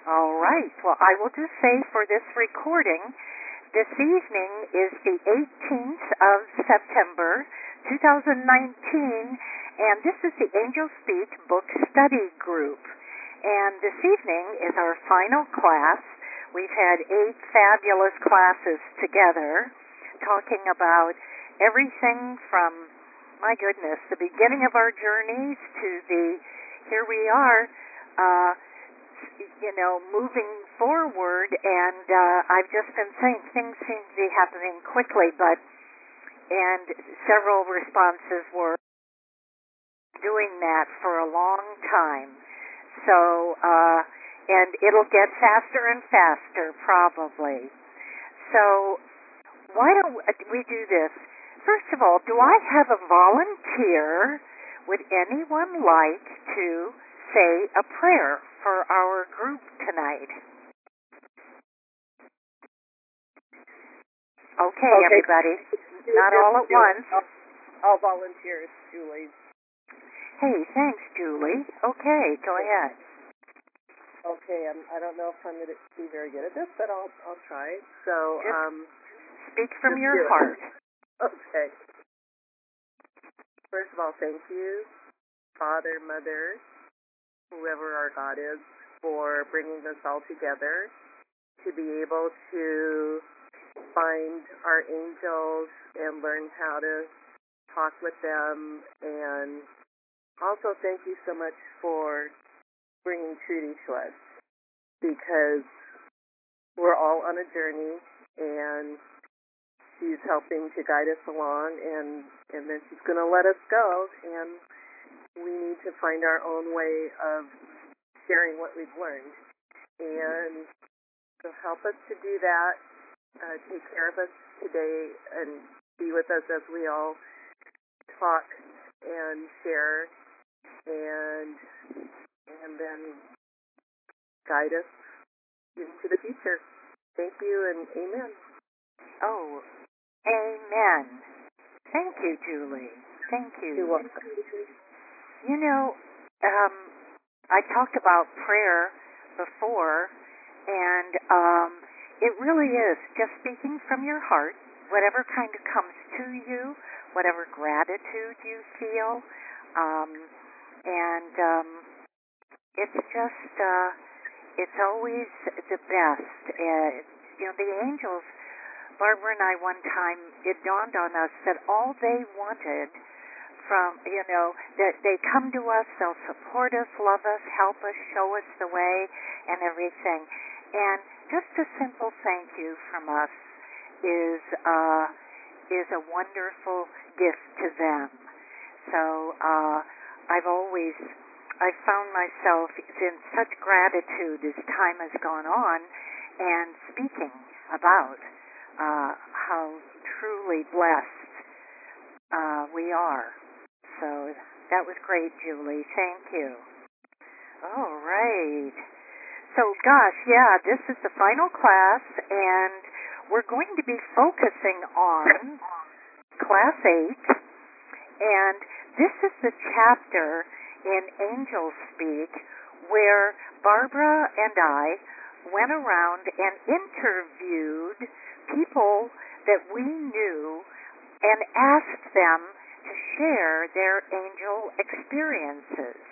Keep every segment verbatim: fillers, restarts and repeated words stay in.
All right. Well, I will just say for this recording, this evening is the eighteenth of September, two thousand nineteen, and this is the Angel Speak Book Study Group. And this evening is our final class. We've had eight fabulous classes together talking about everything from, my goodness, the beginning of our journeys to the, here we are, uh, you know, moving forward, and uh, I've just been saying things seem to be happening quickly, but, and several responses were doing that for a long time. So, uh, and it'll get faster and faster, probably. So, why don't we do this? First of all, do I have a volunteer? Would anyone like to say a prayer for our group tonight? Okay, okay. Everybody. Not all at once. I'll volunteer, Julie. Hey, thanks, Julie. Okay, go ahead. Okay, I'm, I don't know if I'm going to be very good at this, but I'll I'll try. So, just um, speak from your heart. Okay. First of all, thank you, Father, Mother, whoever our God is, for bringing us all together to be able to find our angels and learn how to talk with them. And also thank you so much for bringing Trudy to us, because we're all on a journey, and she's helping to guide us along, and, and then she's going to let us go, and we need to find our own way of sharing what we've learned. And so help us to do that, uh, take care of us today, and be with us as we all talk and share, and and then guide us into the future. Thank you, and amen. Oh, amen. Thank you, Julie. Thank you. You're welcome. You know, um, I talked about prayer before, and um, it really is just speaking from your heart, whatever kind of comes to you, whatever gratitude you feel, um, and um, it's just, uh, it's always the best. Uh, you know, the angels, Barbara and I one time, it dawned on us that all they wanted from, you know, that they come to us, they'll support us, love us, help us, show us the way, and everything. And just a simple thank you from us is uh, is a wonderful gift to them. So uh, I've always, I've found myself in such gratitude as time has gone on, and speaking about uh, how truly blessed uh, we are. So that was great, Julie. Thank you. All right. So, gosh, yeah, this is the final class, and we're going to be focusing on Class eight, and this is the chapter in Angel Speak where Barbara and I went around and interviewed people that we knew and asked them to share their angel experiences.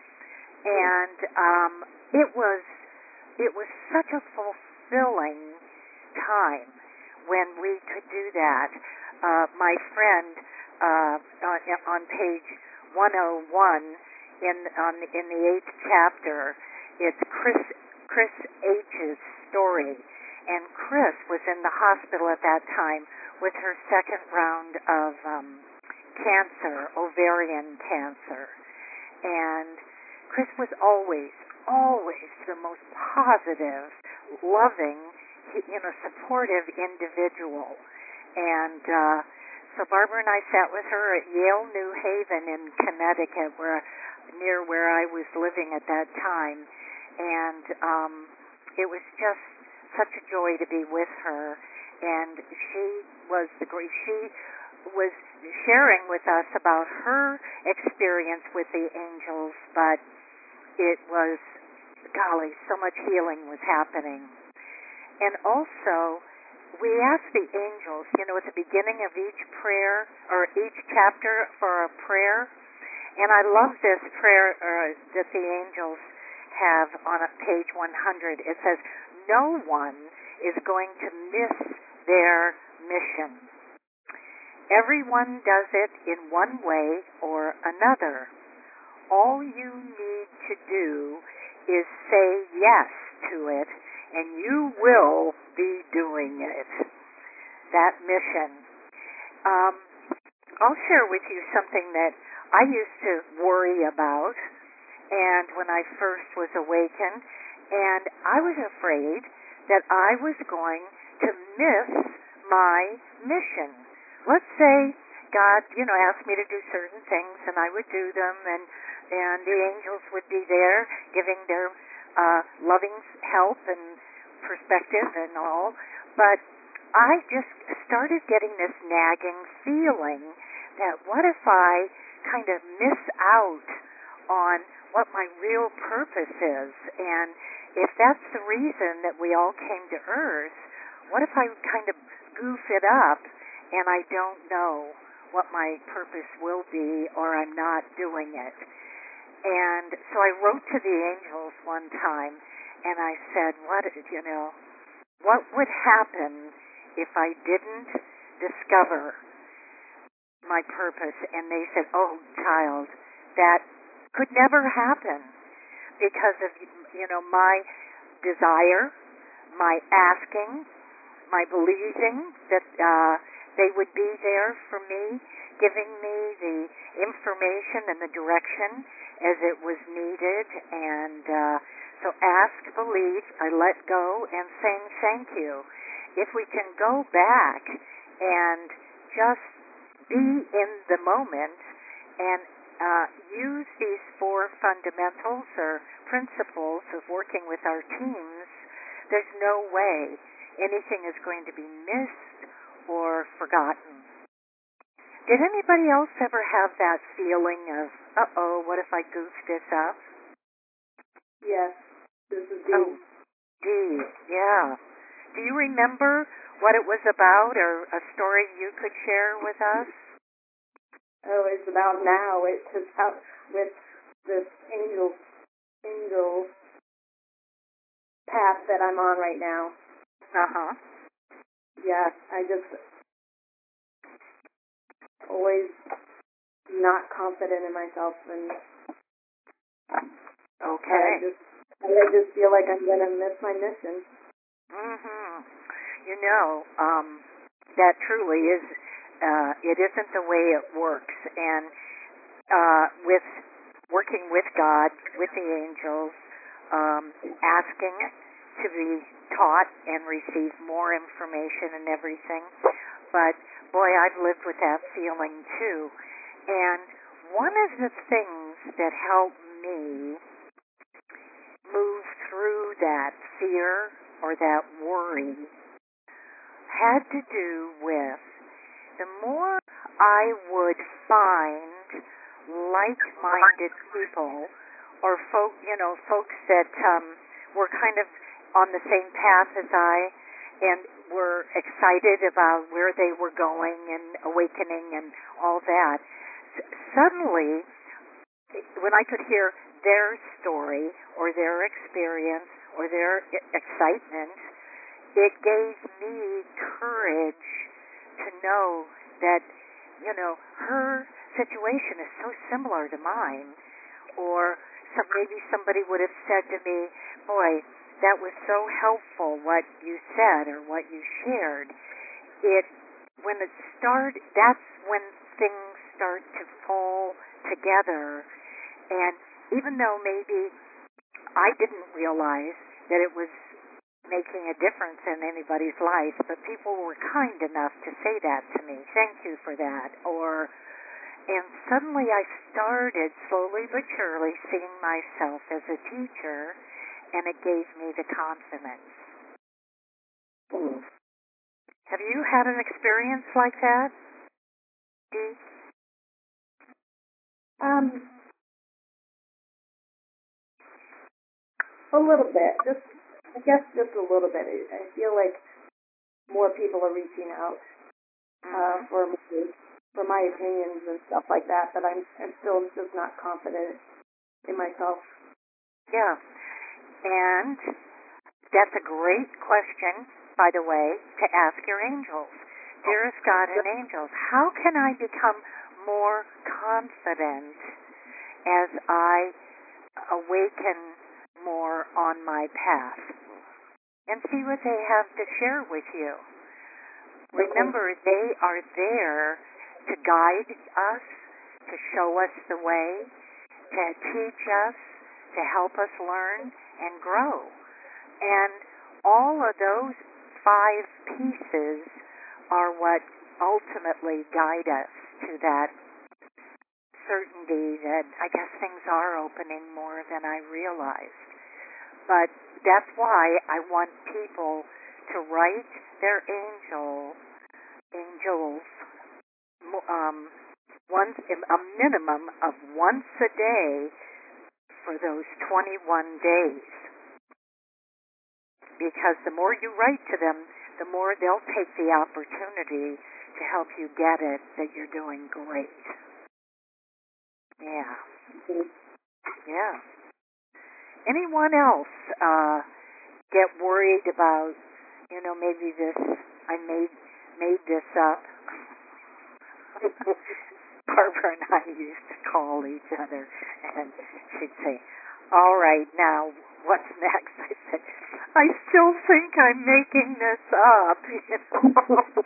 And um, it was it was such a fulfilling time when we could do that. Uh, my friend uh, on, on page one oh one in on in the eighth chapter, it's Chris Chris H's story, and Chris was in the hospital at that time with her second round of um, cancer, ovarian cancer. And Chris was always, always the most positive, loving, you know, supportive individual. And uh, so Barbara and I sat with her at Yale New Haven in Connecticut, where near where I was living at that time. And um, it was just such a joy to be with her. And she was the great, she was sharing with us about her experience with the angels, but it was golly, so much healing was happening. And also, we asked the angels, you know, at the beginning of each prayer or each chapter for a prayer. And I love this prayer uh, that the angels have on page one hundred. It says, no one is going to miss their mission. Everyone does it in one way or another. All you need to do is say yes to it, and you will be doing it. That mission. Um, I'll share with you something that I used to worry about, and when I first was awakened, and I was afraid that I was going to miss my mission. Let's say God, you know, asked me to do certain things, and I would do them, and and the angels would be there giving their uh, loving help and perspective and all. But I just started getting this nagging feeling that what if I kind of miss out on what my real purpose is? And if that's the reason that we all came to Earth, what if I kind of goof it up and I don't know what my purpose will be, or I'm not doing it? And so I wrote to the angels one time, and I said, what, you know, what would happen if I didn't discover my purpose? And they said, oh, child, that could never happen because of, you know, my desire, my asking, my believing that uh, they would be there for me, giving me the information and the direction as it was needed. And uh, so ask, believe, I let go, and saying thank you. If we can go back and just be in the moment and uh, use these four fundamentals or principles of working with our teams, there's no way anything is going to be missed or forgotten. Did anybody else ever have that feeling of, uh-oh, what if I goof this up? Yes, this is Dee. Oh, Dee, yeah. Do you remember what it was about, or a story you could share with us? Oh, it's about now. It's about with this angel, angel path that I'm on right now. Uh-huh. Yeah, I just always not confident in myself, and Okay. I just, I just feel like I'm going to miss my mission. Mm-hmm. You know, um, that truly is, uh, it isn't the way it works. And uh, with working with God, with the angels, um, asking to be taught and receive more information and everything. But, boy, I've lived with that feeling, too. And one of the things that helped me move through that fear or that worry had to do with the more I would find like-minded people or folk, you know, folks that um, were kind of on the same path as I and were excited about where they were going and awakening and all that. S- suddenly, when I could hear their story or their experience or their I- excitement, it gave me courage to know that, you know, her situation is so similar to mine. Or some, maybe somebody would have said to me, boy, that was so helpful what you said or what you shared. It, when it started, that's when things start to fall together. And even though maybe I didn't realize that it was making a difference in anybody's life, but people were kind enough to say that to me. Thank you for that. Or, and suddenly I started slowly but surely seeing myself as a teacher, and it gave me the confidence. Mm. Have you had an experience like that, Dee? Um, A little bit, just I guess just a little bit. I feel like more people are reaching out uh, for me, for my opinions and stuff like that, but I'm I'm still just not confident in myself. Yeah. And that's a great question, by the way, to ask your angels. Dearest God and angels, how can I become more confident as I awaken more on my path? And see what they have to share with you. Remember, they are there to guide us, to show us the way, to teach us, to help us learn and grow. And all of those five pieces are what ultimately guide us to that certainty that I guess things are opening more than I realized. But that's why I want people to write their angel angels um, once a minimum of once a day for those twenty-one days. Because the more you write to them, the more they'll take the opportunity to help you get it that you're doing great. Yeah. Yeah. Anyone else uh, get worried about, you know, maybe this, I made made this up. Barbara and I used to call each other, and she'd say, all right, now, what's next? I said, I still think I'm making this up, you know.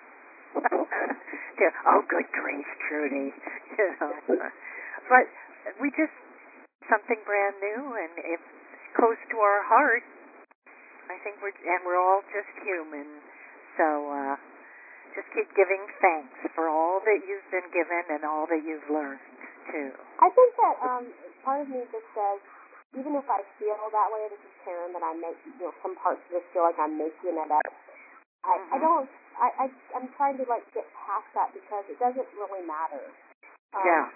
Yeah, oh, good grief, Trudy. You know. But we just, something brand new, and if close to our heart, I think we're, and we're all just human, so uh, just keep giving thanks for all that you've been given and all that you've learned, too. I think that um, part of me just says, even if I feel that way, this is Karen, that I make, you know, some parts of this feel like I'm making it up. I, mm-hmm. I don't, I, I, I'm trying to, like, get past that because it doesn't really matter. Um, yeah.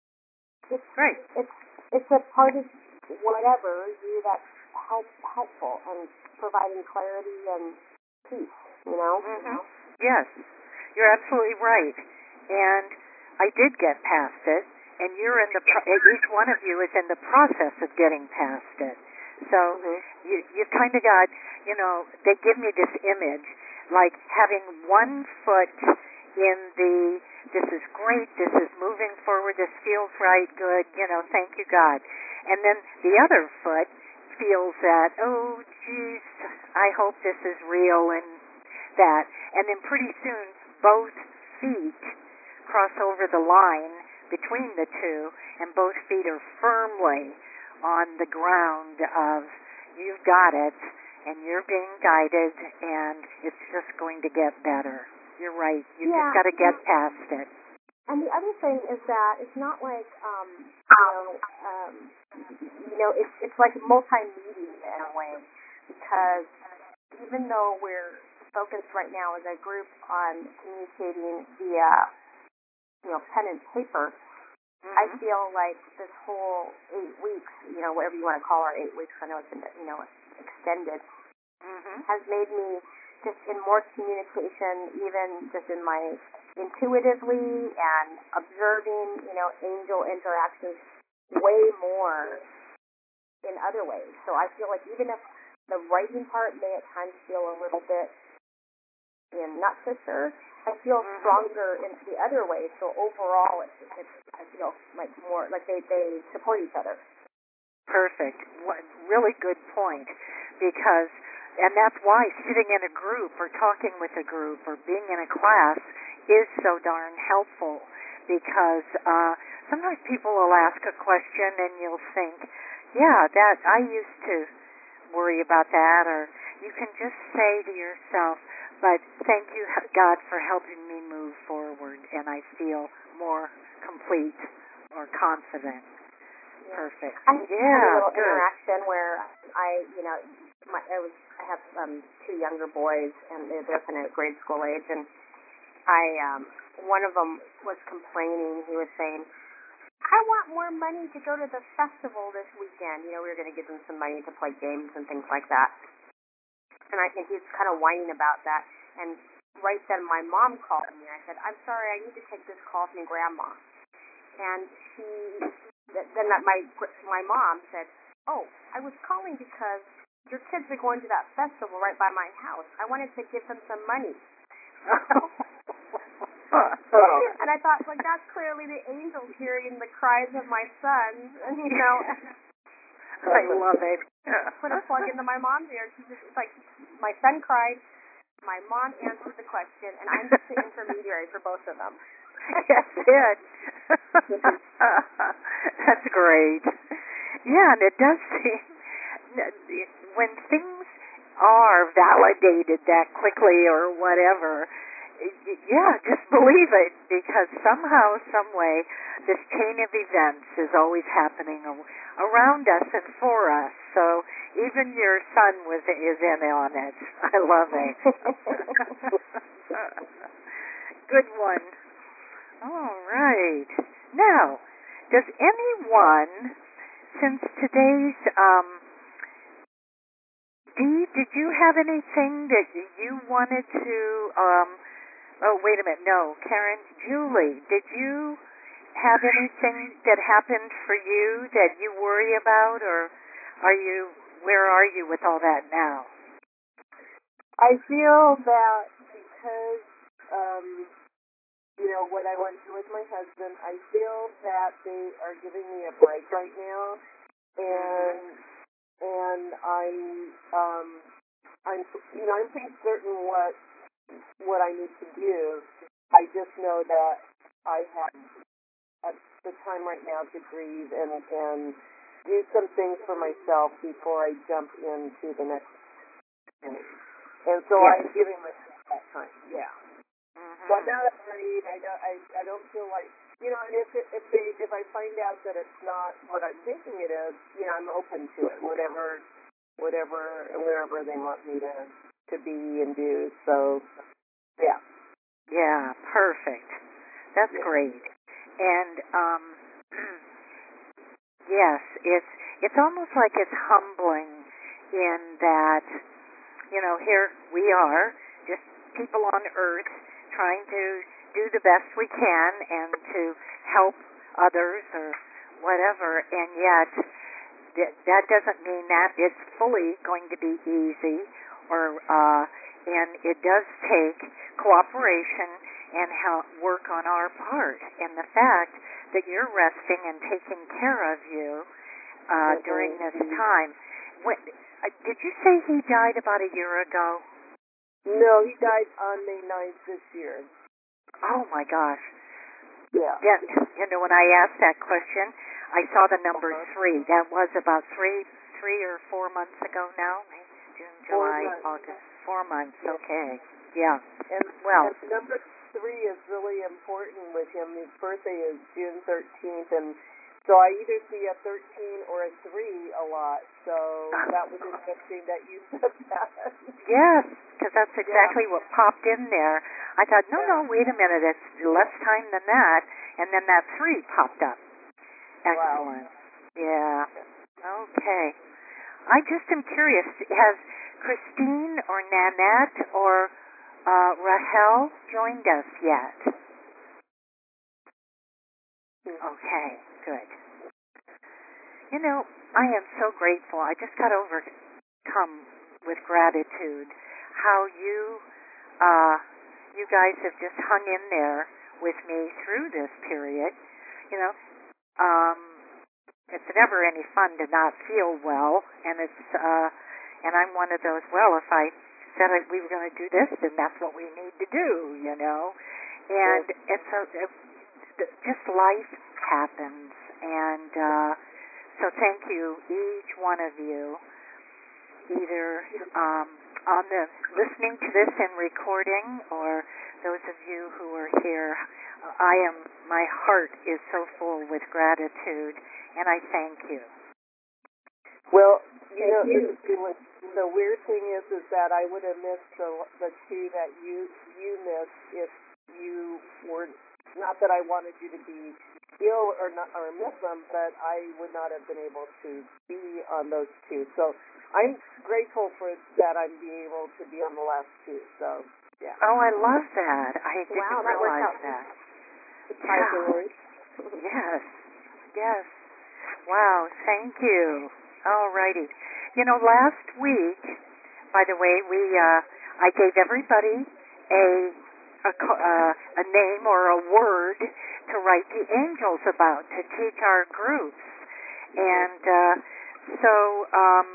It's, right. It's, it's a part of whatever you that's help, helpful and providing clarity and peace, you know? Mm-hmm. You know? Yes. You're absolutely right. And I did get past it. And you're in the pro- each one of you is in the process of getting past it. So mm-hmm. you you kind of got, you know, they give me this image like having one foot in the this is great, this is moving forward, this feels right, good, you know, thank you God. And then the other foot feels that, oh geez, I hope this is real and that. And then pretty soon both feet cross over the line between the two, and both feet are firmly on the ground of you've got it, and you're being guided, and it's just going to get better. You're right. You yeah, just got to get past it. And the other thing is that it's not like, um, you know, um, you know, it's it's like multimedia in a way, because even though we're focused right now as a group on communicating via, you know, pen and paper, mm-hmm. I feel like this whole eight weeks, you know, whatever you want to call our eight weeks, I know it's, you know, extended, mm-hmm. has made me just in more communication, even just in my intuitively and observing, you know, angel interactions way more in other ways. So I feel like even if the writing part may at times feel a little bit, you know, not so sure, I feel stronger in the other way. So overall, it's, it's I feel like more like they, they support each other. Perfect. What, really good point. Because, and that's why sitting in a group or talking with a group or being in a class is so darn helpful. Because uh, sometimes people will ask a question and you'll think, yeah, that I used to worry about that, or you can just say to yourself, but thank you, God, for helping me move forward, and I feel more complete or confident. Yeah. Perfect. I yeah, had a little good. interaction where I, you know, my, I was I have um, two younger boys, and they're, they're kind of grade school age, and I um, one of them was complaining. He was saying, I want more money to go to the festival this weekend. You know, we were going to give him some money to play games and things like that. And I think he's kind of whining about that. And right then my mom called me. I said, I'm sorry, I need to take this call from Grandma. And she, then that my my mom said, oh, I was calling because your kids are going to that festival right by my house. I wanted to give them some money. And I thought, like, that's clearly the angels hearing the cries of my sons. And, you know, I love it. Put a plug into my mom's ear. She's just it's like, my son cried, my mom answered the question, and I'm just the intermediary for both of them. Yes, it. That's great. Yeah, and it does seem when things are validated that quickly or whatever, yeah, just believe it, because somehow, some way, this chain of events is always happening around us and for us. So even your son was is in on it. I love it. Good one. All right. Now, does anyone, since today's um, Dee, did you have anything that you wanted to? Um, oh, wait a minute. No, Karen, Julie, did you have anything that happened for you that you worry about, or are you? Where are you with all that now? I feel that because, um, you know, what I went through with my husband, I feel that they are giving me a break right now, and and I'm, um, I'm, you know, I'm pretty certain what what I need to do. I just know that I have at the time right now to breathe and and do some things for myself before I jump into the next thing. And so yes. I'm giving myself that time. Yeah. Mm-hmm. But now that I'm married, I don't, I, I don't feel like, you know, and if it, if they, if I find out that it's not what I'm thinking it is, you know, I'm open to it, whatever, whatever, wherever they want me to to be and do. So, yeah. Yeah, perfect. That's yeah. great. And um, yes, it's it's almost like it's humbling in that, you know, here we are, just people on Earth trying to do the best we can and to help others or whatever, and yet th- that doesn't mean that it's fully going to be easy, or uh, and it does take cooperation and help work on our part. And the fact that you're resting and taking care of you uh, during this time. When, uh, did you say he died about a year ago? No, he died on May ninth this year. Oh, my gosh. Yeah. That, you know, when I asked that question, I saw the number uh-huh. three. That was about three three or four months ago now? May, June, July, August. Four months, yeah. Okay. Yeah. And, well, and number three is really important with him. His birthday is June thirteenth, and so I either see a thirteen or a three a lot. So that was interesting that you said that. Yes, because that's exactly yeah. what popped in there. I thought, no, yeah. no, wait a minute, it's less time than that, and then that three popped up. Excellent. Wow. Yeah. Okay. I just am curious, has Christine or Nanette or uh, Rahel joined us yet? Okay, good. You know, I am so grateful. I just got overcome with gratitude how you, uh, you guys have just hung in there with me through this period. You know, um, it's never any fun to not feel well, and it's, uh, and I'm one of those. Well, if I said we were going to do this, then that's what we need to do. You know, and it's a, it, just life happens, and. uh So thank you, each one of you, either um, on the listening to this and recording, or those of you who are here. I am. My heart is so full with gratitude, and I thank you. Well, you know, it, it was, the weird thing is, is that I would have missed the the two that you you missed if you weren't. Not that I wanted you to be ill or not, or miss them, but I would not have been able to be on those two. So I'm grateful for that. I'm being able to be on the last two. So yeah. Oh, I love that. I didn't Wow, that worked realize out. that. Surprisingly. Yes. Yes. Wow. Thank you. All righty. You know, last week, by the way, we uh, I gave everybody a a, co- uh, a name or a word to write the angels about to teach our groups, and uh, so um,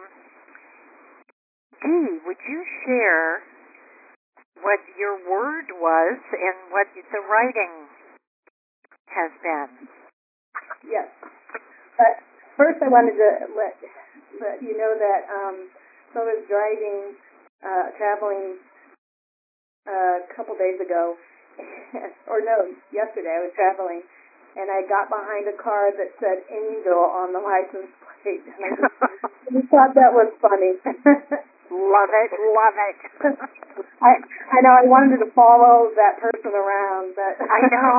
Dee, would you share what your word was and what the writing has been? Yes. But first, I wanted to let let you know that um, so I was driving, uh, traveling uh, a couple days ago, or no, yesterday I was traveling, and I got behind a car that said Angel on the license plate, and I just, just thought that was funny. Love it, love it. I I know I wanted to follow that person around, but I know.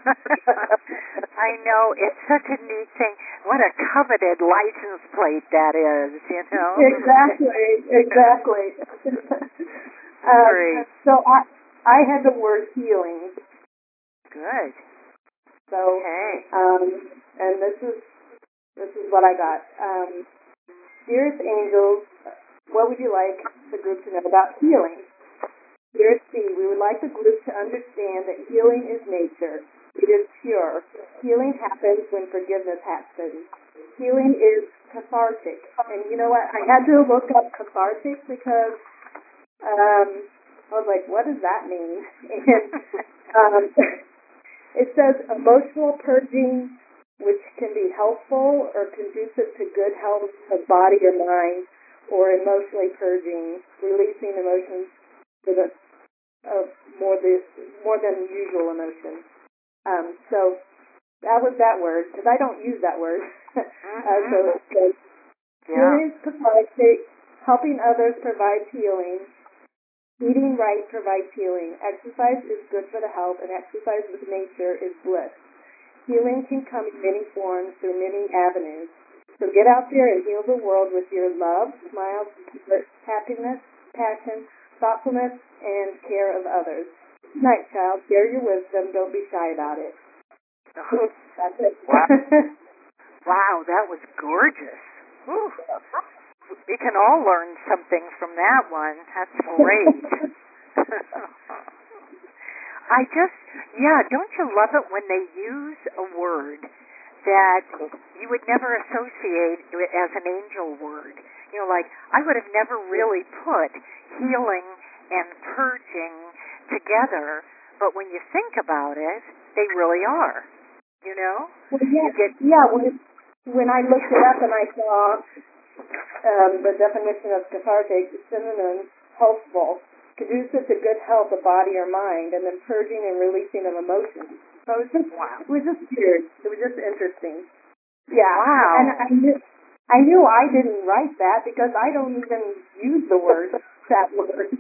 I know. It's such a neat thing. What a coveted license plate that is, you know? Exactly, exactly. um, Great. so I I had the word healing. Good. So Okay. um, and this is this is what I got. Um, Dearest angels, what would you like the group to know about healing? Dearest C, we would like the group to understand that healing is nature. It is pure. Healing happens when forgiveness happens. Healing is cathartic. And you know what? I had to look up cathartic because um, I was like, what does that mean? And um, it says emotional purging, which can be helpful or conducive to good health of body or mind, or emotionally purging, releasing emotions for the uh, more the more than usual emotion. Um, so that was that word, because I don't use that word. uh, so it says, healing is cathartic, helping others provides healing, eating right provides healing, exercise is good for the health, and exercise with nature is bliss. Healing can come in many forms through many avenues. So get out there and heal the world with your love, smiles, happiness, passion, thoughtfulness, and care of others. Good night, child. Share your wisdom. Don't be shy about it. That's it. Wow. Wow, that was gorgeous. Whew. We can all learn something from that one. That's great. I just, yeah, don't you love it when they use a word that you would never associate it as an angel word? You know, like, I would have never really put healing and purging together, but when you think about it, they really are, you know? Well, yeah, You get, yeah when, when I looked it up and I saw um, the definition of cathartic, synonyms, healthful, conducive to good health of body or mind, and then purging and releasing of emotions. So it was just, wow. it was just weird. It was just interesting. Yeah. Wow. And I knew, I knew I didn't write that because I don't even use the word, that word.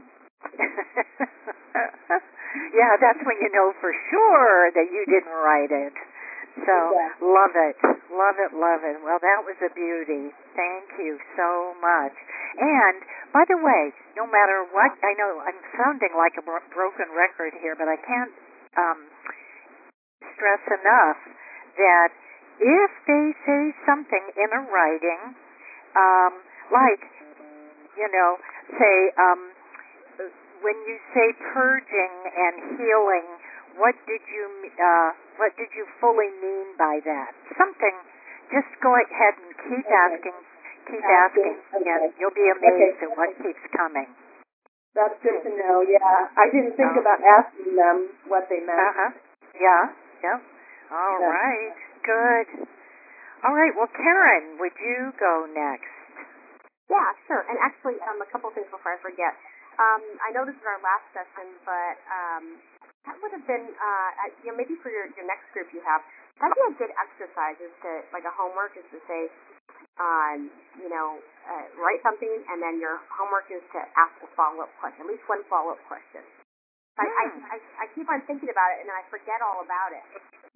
Yeah, that's when you know for sure that you didn't write it. So, Exactly. love it, love it, love it. Well, that was a beauty. Thank you so much. And, by the way, no matter what, I know I'm sounding like a bro- broken record here, but I can't um, stress enough that if they say something in a writing, um, like, you know, say, um, when you say purging and healing, what did you uh, what did you fully mean by that? Something. Just go ahead and keep Okay. asking, keep Asking, asking, okay. and you'll be amazed Okay. at what keeps coming. That's good to know, yeah. I didn't think Oh. about asking them what they meant. Uh huh. Yeah. Yeah. All Yeah. right. Good. All right. Well, Karen, would you go next? Yeah, sure. And actually, um, a couple things before I forget. Um, I know this is our last session, but um, that would have been, uh, you know, maybe for your, your next group you have, that'd be a good exercise, is to, like a homework, is to say, um, you know, uh, write something, and then your homework is to ask a follow-up question, at least one follow-up question. I, I, I, I keep on thinking about it, and then I forget all about it.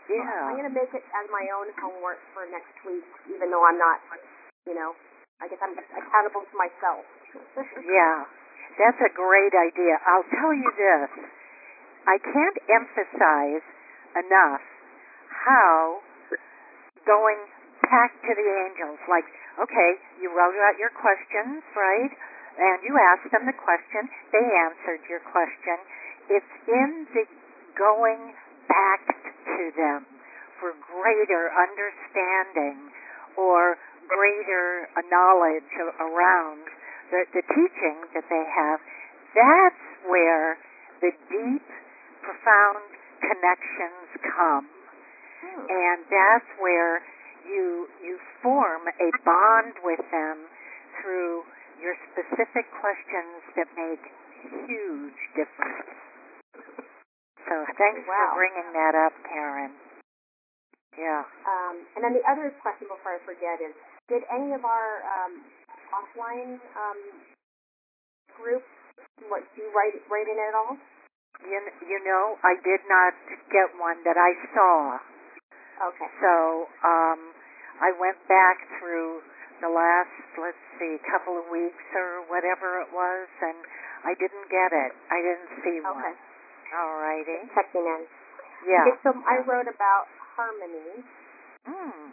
Yeah. I'm going to make it as my own homework for next week, even though I'm not, you know, I guess I'm accountable to myself. Yeah, that's a great idea. I'll tell you this. I can't emphasize enough how going back to the angels, like, okay, you wrote out your questions, right? And you asked them the question. They answered your question. It's in the going back to them for greater understanding or greater knowledge around the, the teaching that they have. That's where the deep, profound connections come. Hmm. And that's where you you form a bond with them through your specific questions that make huge difference. So thanks Wow. for bringing that up, Karen. Yeah. Um, and then the other question before I forget is, did any of our um, offline um, groups, what, do you write, write in it at all? You, you know, I did not get one that I saw. Okay. So um, I went back through the last, let's see, couple of weeks or whatever it was, and I didn't get it. I didn't see one. Okay. All righty. Just checking in. Yeah. Okay, so I wrote about harmony. Mm.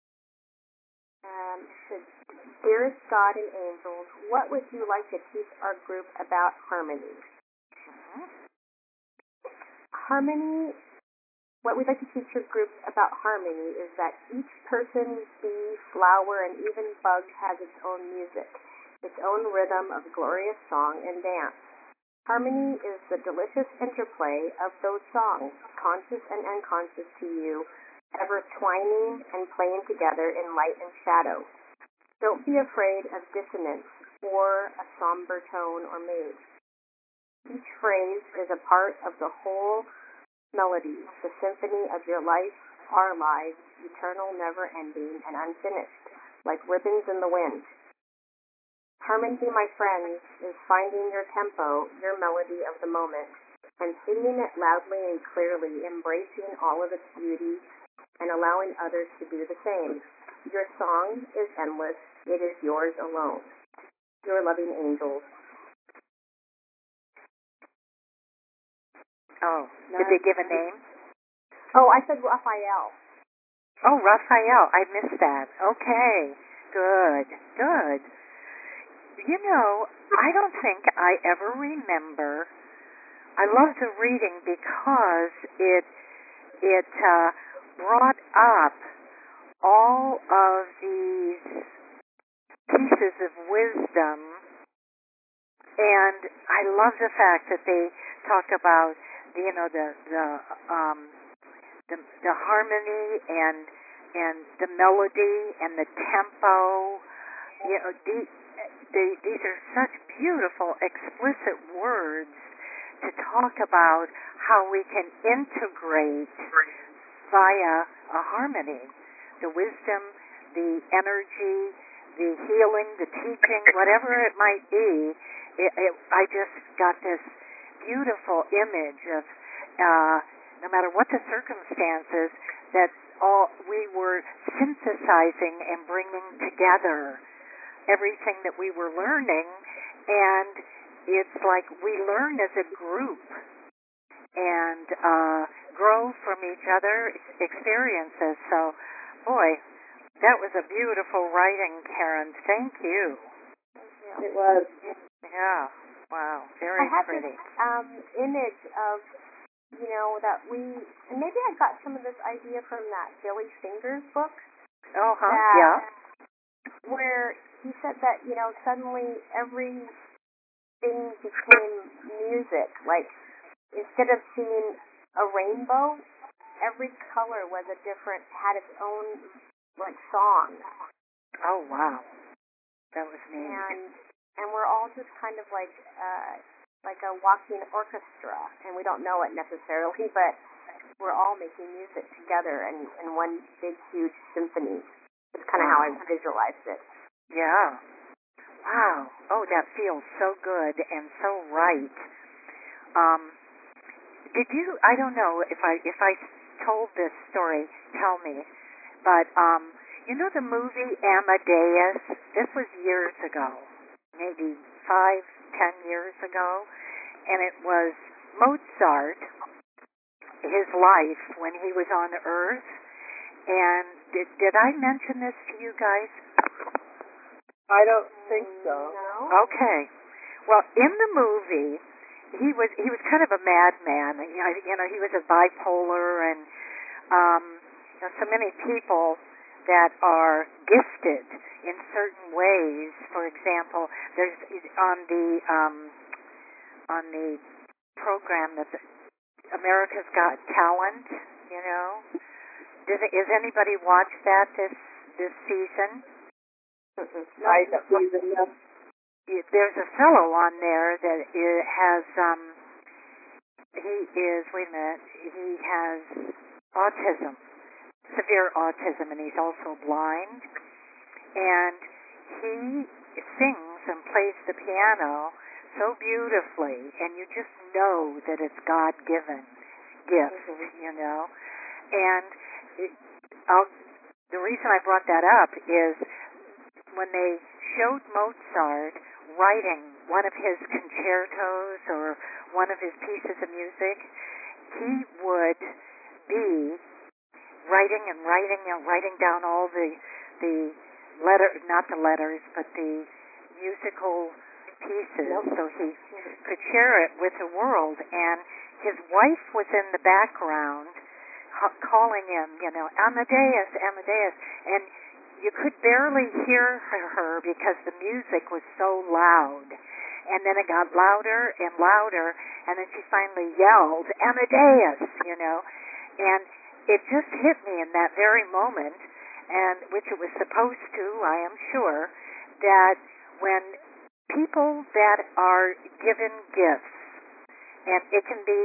Um, said, dearest God and angels, what would you like to teach our group about harmony? Mm-hmm. Harmony, what we'd like to teach your group about harmony is that each person, bee, flower, and even bug has its own music, its own rhythm of glorious song and dance. Harmony is the delicious interplay of those songs, conscious and unconscious to you, ever twining and playing together in light and shadow. Don't be afraid of dissonance or a somber tone or mood. Each phrase is a part of the whole melody, the symphony of your life, our lives, eternal, never-ending, and unfinished, like ribbons in the wind. Harmony, my friends, is finding your tempo, your melody of the moment, and singing it loudly and clearly, embracing all of its beauty and allowing others to do the same. Your song is endless. It is yours alone. Your loving angels. Oh, did they give a name? Oh, I said Raphael. Oh, Raphael. I missed that. Okay. Good. Good. You know, I don't think I ever remember. I love the reading because it it uh, brought up all of these pieces of wisdom, and I love the fact that they talk about you know the the um, the, the harmony and and the melody and the tempo. You know, the, They, these are such beautiful, explicit words to talk about how we can integrate via a harmony. The wisdom, the energy, the healing, the teaching, whatever it might be. It, it, I just got this beautiful image of uh, no matter what the circumstances, that all we were synthesizing and bringing together everything that we were learning, and it's like we learn as a group and uh, grow from each other's experiences. So, boy, that was a beautiful writing, Karen. Thank you. It was. Yeah. Wow. Very I had pretty. this um, image of, you know, that we, and maybe I got some of this idea from that Billy Fingers book. Oh, huh? That, Yeah. Where he said that, you know, suddenly everything became music. Like, instead of seeing a rainbow, every color was a different, had its own, like, song. Oh, wow. That was neat. And, and we're all just kind of like, uh, like a walking orchestra, and we don't know it necessarily, but we're all making music together in, in one big, huge symphony. That's kind of Wow. how I visualized it. Yeah. Wow. Oh, that feels so good and so right. Um, did you? I don't know if I if I told this story, tell me, but um, you know the movie Amadeus? This was years ago, maybe five, ten years ago, and it was Mozart, his life when he was on Earth. And did, did I mention this to you guys? I don't think so. No. Okay. Well, in the movie, he was he was kind of a madman. You know, you know, he was a bipolar, and um, you know, so many people that are gifted in certain ways. For example, there's on the um, on the program that the, America's Got Talent. You know, Does, is anybody watch that this this season? I don't know. There's a fellow on there that is, has um he is wait a minute he has autism, severe autism, and he's also blind, and he sings and plays the piano so beautifully, and you just know that it's God given gift, mm-hmm. you know. And it, I'll, the reason I brought that up is when they showed Mozart writing one of his concertos or one of his pieces of music, he would be writing and writing and writing down all the the letter, not the letters, but the musical pieces, yep. so he could share it with the world. And his wife was in the background calling him, you know, Amadeus, Amadeus, and you could barely hear her because the music was so loud. And then it got louder and louder, and then she finally yelled, Amadeus, you know. And it just hit me in that very moment, and which it was supposed to, I am sure, that when people that are given gifts, and it can be,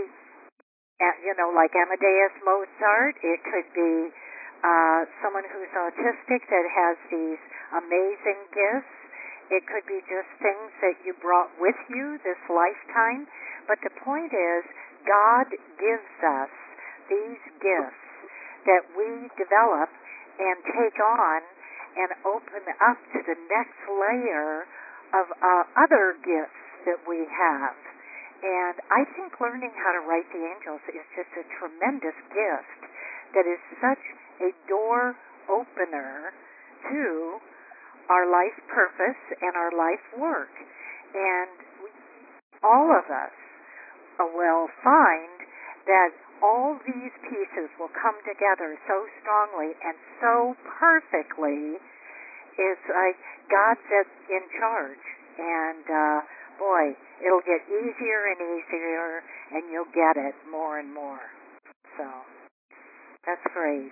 you know, like Amadeus Mozart, it could be Uh, someone who's autistic that has these amazing gifts. It could be just things that you brought with you this lifetime. But the point is, God gives us these gifts that we develop and take on and open up to the next layer of uh, other gifts that we have. And I think learning how to write the angels is just a tremendous gift that is such a door opener to our life purpose and our life work. And we, all of us will find that all these pieces will come together so strongly and so perfectly. It's like God's in charge. And uh, boy, it'll get easier and easier, and you'll get it more and more. So that's great.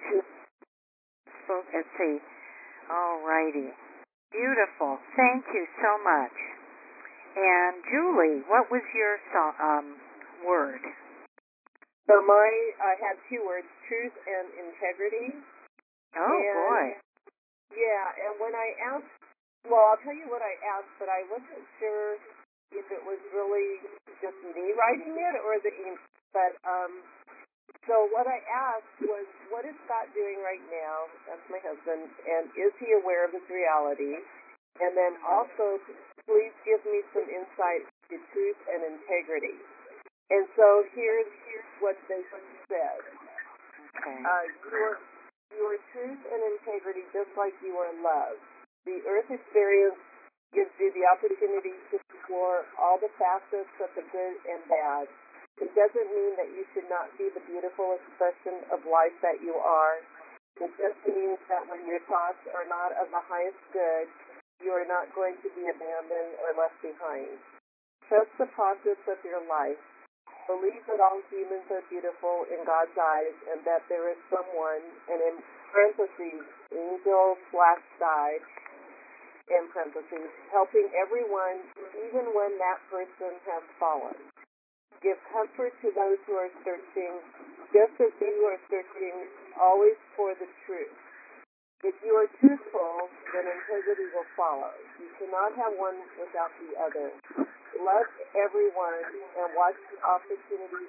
So, let's see. All righty. Beautiful. Thank you so much. And Julie, what was your so- um, word? So my, I had two words, truth and integrity. Oh, and, boy. Yeah, and when I asked, well, I'll tell you what I asked, but I wasn't sure if it was really just me writing it or the ink. But, um, so what I asked was, what is Scott doing right now? That's my husband. And is he aware of his reality? And then also, please give me some insight to truth and integrity. And so here's, here's what they said. Okay. Uh, you are, you are truth and integrity just like you are love. The earth experience gives you the opportunity to explore all the facets of the good and bad. It doesn't mean that you should not be the beautiful expression of life that you are. It just means that when your thoughts are not of the highest good, you are not going to be abandoned or left behind. Trust the process of your life. Believe that all humans are beautiful in God's eyes and that there is someone, and in parentheses, angel slash guide, in parentheses, helping everyone even when that person has fallen. Give comfort to those who are searching, just as you are searching always for the truth. If you are truthful, then integrity will follow. You cannot have one without the other. Love everyone and watch the opportunities to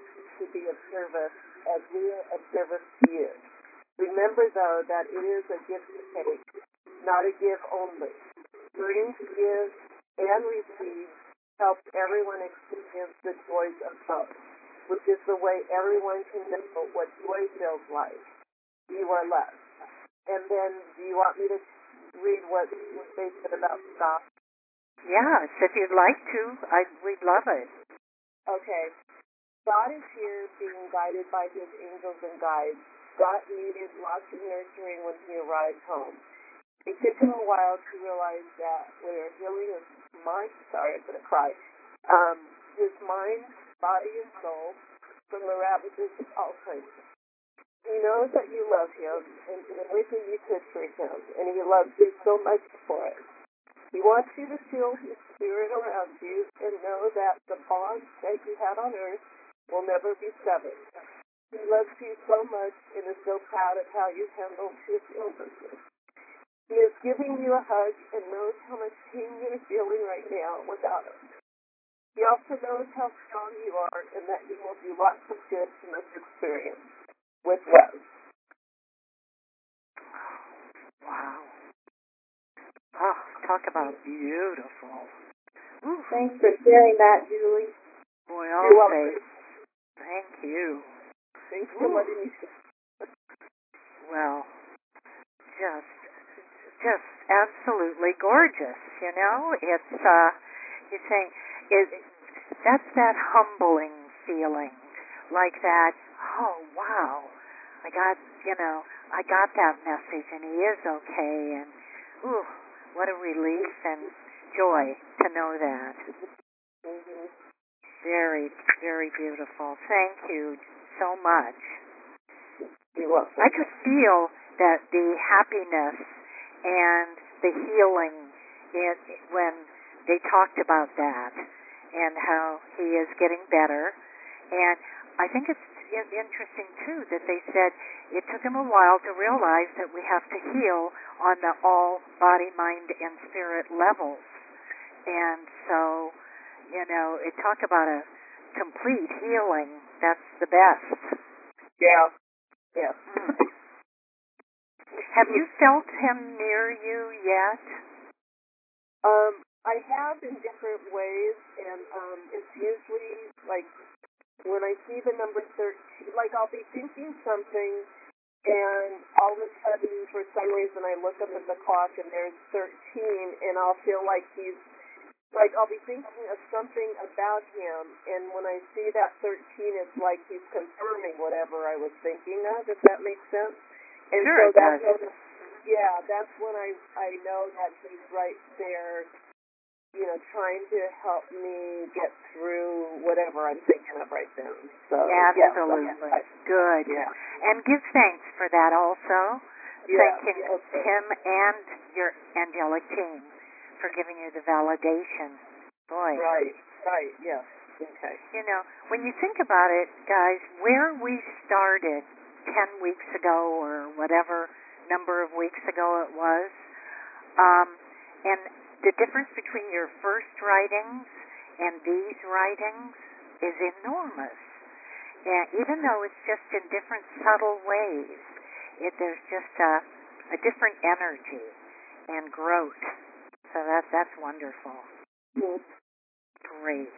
to be of service as we are of service to you. Remember, though, that it is a give to take, not a give only. Learning to give and receive helps everyone experience the joys of both, which is the way everyone can know what joy feels like. You are less. And then, do you want me to read what, what they said about stop? Yes, if you'd like to, I, we'd love it. Okay. God is here being guided by his angels and guides. God needed lots of nurturing when he arrived home. It took him a while to realize that we are healing his mind, sorry, I'm going to cry, um, his mind, body, and soul from the ravages of Alzheimer's. He knows that you love him and did everything you could for him, and he loves you so much for it. He wants you to feel his spirit around you and know that the bond that you had on earth will never be severed. He loves you so much and is so proud of how you handled his illnesses. He is giving you a hug and knows how much pain you're feeling right now without him. He also knows how strong you are and that you will do lots of good from this experience. With love. Wow. Oh, talk about beautiful. Ooh. Thanks for sharing that, Julie. Boy, You're I'll welcome. say thank you. Thanks for Ooh. letting me share. Well, just, just absolutely gorgeous, you know? It's, uh, you're saying, it, that's that humbling feeling, like that, oh, wow, I got, you know, I got that message, and he is okay, and, ooh, what a relief and joy to know that. Mm-hmm. Very, very beautiful. Thank you so much. You're welcome. I could feel that the happiness and the healing in, when they talked about that and how he is getting better. And I think it's interesting, too, that they said it took him a while to realize that we have to heal on the all body, mind, and spirit levels. And so, you know, it talk about a complete healing. That's the best. Yeah. Yeah. Mm. Have you felt him near you yet? Um, I have in different ways, and um, it's usually like when I see the number thirteen, like I'll be thinking something, and all of a sudden, for some reason, I look up at the clock and there's thirteen, and I'll feel like he's, like I'll be thinking of something about him, and when I see that thirteen, it's like he's confirming whatever I was thinking of, if that makes sense. And Sure, so it that's does. when, yeah, that's when I I know that he's right there, you know, trying to help me get through whatever I'm thinking of right then. So Absolutely. Yeah, Good. yeah. And give thanks for that also. Yeah, Thanking yeah, okay. him and your angelic team for giving you the validation. Boy. Right, right, yeah. Okay. You know, when you think about it, guys, where we started ten weeks ago or whatever number of weeks ago it was, um, and the difference between your first writings and these writings is enormous. And even though it's just in different subtle ways, it, there's just a, a different energy and growth. So that that's wonderful. Mm-hmm. Great.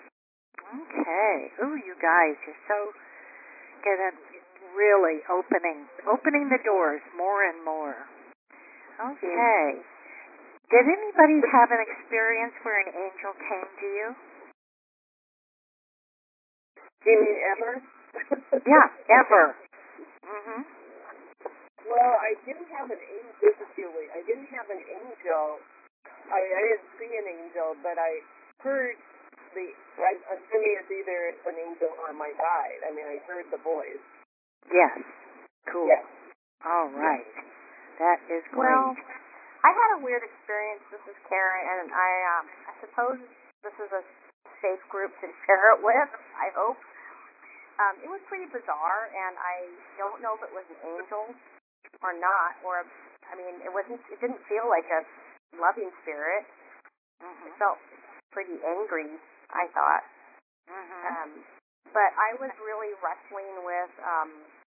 Okay. Ooh, you guys, you're so good at really opening opening the doors more and more. Okay. Did anybody have an experience where an angel came to you? Do you mean ever? Yeah, ever. Mhm. Well, I didn't have an angel. This is Julie. I didn't have an angel. I, I didn't see an angel, but I heard the. I, to me, it's either an angel or my guide. I mean, I heard the voice. Yes. Cool. Yes. All right. That is great. Well, I had a weird experience. This is Karen, and I um, I suppose this is a safe group to share it with. I hope. Um, it was pretty bizarre, and I don't know if it was an angel or not. Or a, I mean, it wasn't. It didn't feel like a loving spirit. Mm-hmm. It felt pretty angry, I thought. Mm-hmm. Um, but I was really wrestling with um,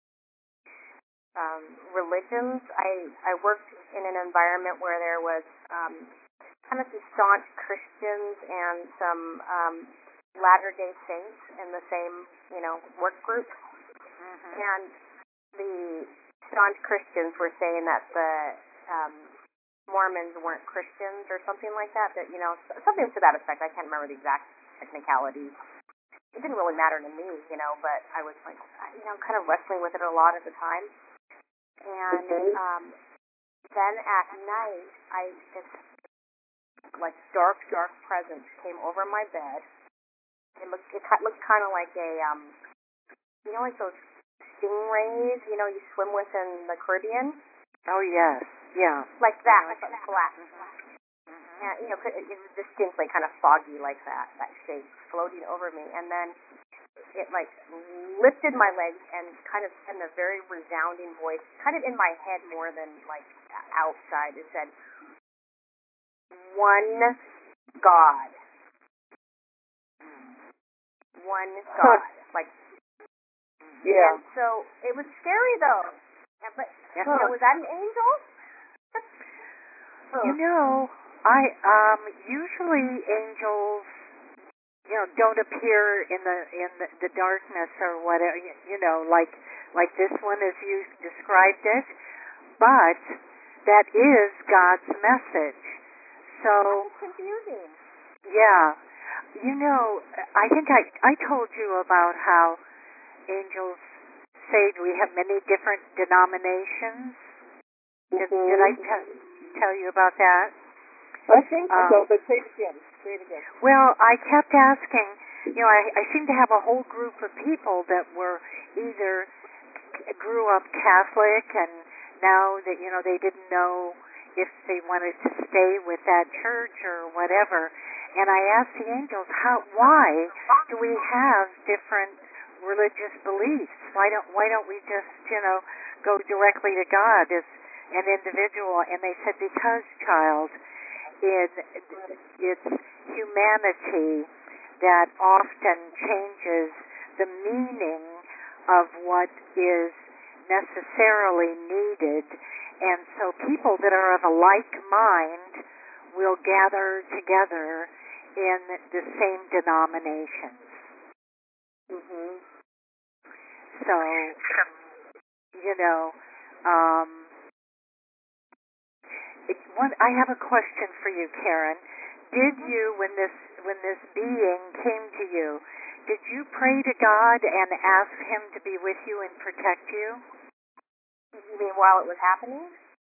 um, religions. I I worked in an environment where there was um, kind of some staunch Christians and some um, Latter-day Saints in the same, you know, work group. Mm-hmm. And the staunch Christians were saying that the um, Mormons weren't Christians or something like that. That, you know, something to that effect. I can't remember the exact technicalities. It didn't really matter to me, you know, but I was like, you know, kind of wrestling with it a lot at the time. And um, then at night, I just, like, dark, dark presence came over my bed. It looked, it looked kind of like a, um, you know, like those stingrays, you know, you swim with in the Caribbean? Oh, yes. Yeah. Like that, like that black. Mm-hmm. And, you know, it, it was distinctly kind of foggy like that, that shape floating over me. And then it, like, lifted my legs and kind of said in a very resounding voice, kind of in my head more than, like, outside. It said, one God. One God. Like, Yeah. and so it was scary, though. Yeah, but, Yeah. you know, was that an angel? You know, I um usually angels, you know, don't appear in the in the, the darkness or whatever, you, you know, like like this one as you described it, but that is God's message. So It's confusing. yeah, you know, I think I I told you about how angels say we have many different denominations. Did, Mm-hmm. did I tell tell you about that? I think Um, so, but say it again. Say it again. Well, I kept asking, you know, I, I seem to have a whole group of people that were either grew up Catholic and now that, you know, they didn't know if they wanted to stay with that church or whatever. And I asked the angels, how, why do we have different religious beliefs? Why don't, why don't we just, you know, go directly to God as an individual? And they said, because, child, in it's humanity that often changes the meaning of what is necessarily needed, and so people that are of a like mind will gather together in the same denominations. Mm-hmm. So, you know, um, it, one, I have a question for you, Karen. Did you, when this when this being came to you, did you pray to God and ask Him to be with you and protect you? You mean while it was happening?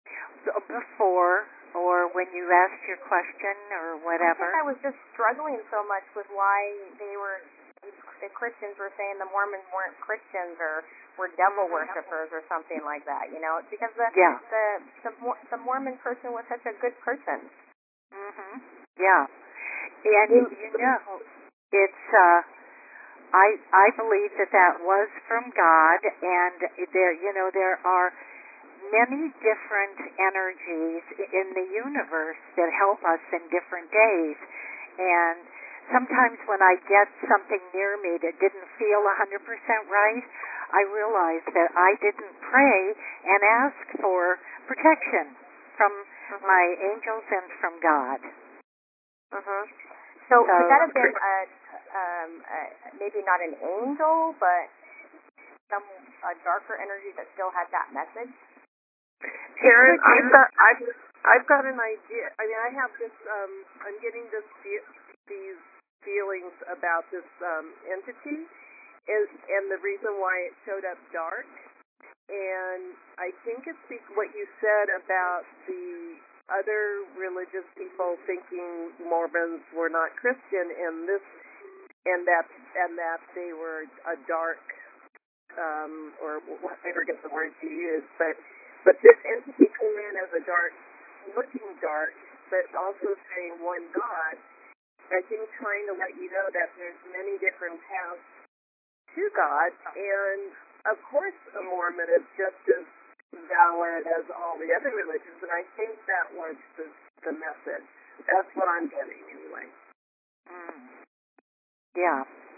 Before, or when you asked your question, or whatever? I think I was just struggling so much with why they were, the Christians were saying the Mormons weren't Christians or were devil worshippers or something like that. You know, it's because the Yeah. the the, the Mormon person was such a good person. Mhm. Yeah. And you, you know, it's uh I I believe that that was from God, and there, you know, there are many different energies in the universe that help us in different days. And sometimes when I get something near me that didn't feel one hundred percent right, I realize that I didn't pray and ask for protection from my angels and from God. Uh-huh. So, So could that have been a, um, a, maybe not an angel, but some a darker energy that still had that message? Karen, I've got I've I've got an idea. I mean, I have this. Um, I'm getting this fe- these feelings about this um, entity, and, and the reason why it showed up dark. And I think it's be- what you said about the other religious people thinking Mormons were not Christian, and this, and that, and that they were a dark, um, or I forget the word you used, but. But this entity came in as a dark, looking dark, but also saying one God. I think trying to let you know that there's many different paths to God, and of course a Mormon is just as valid as all the other religions, and I think that was the, the message. That's what I'm getting anyway. Mm. Yeah. Yeah.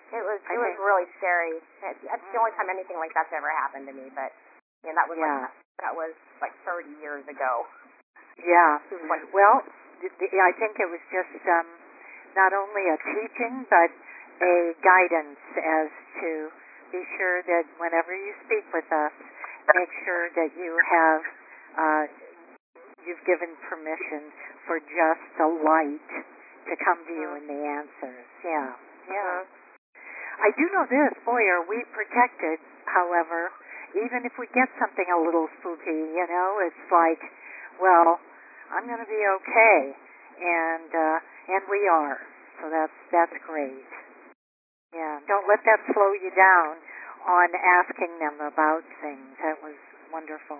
It was I it was think- really scary. It, it's the only time anything like that's ever happened to me. But yeah, that was Yeah. like that was like thirty years ago. Yeah. It was like, Well, th- th- I think it was just um, not only a teaching, but a guidance as to be sure that whenever you speak with us, make sure that you have uh, you've given permission for just the light to come to you in the answers. Yeah. Yeah. I do know this. Boy, are we protected, however, even if we get something a little spooky, you know, it's like, well, I'm going to be okay. And uh, and we are. So that's that's great. Yeah. Don't let that slow you down on asking them about things. That was wonderful.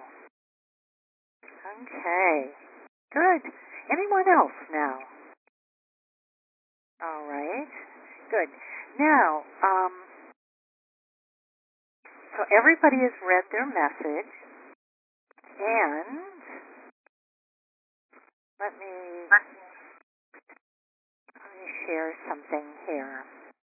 Okay. Good. Anyone else now? All right. Good. Now, um, so everybody has read their message, and let me let me share something here.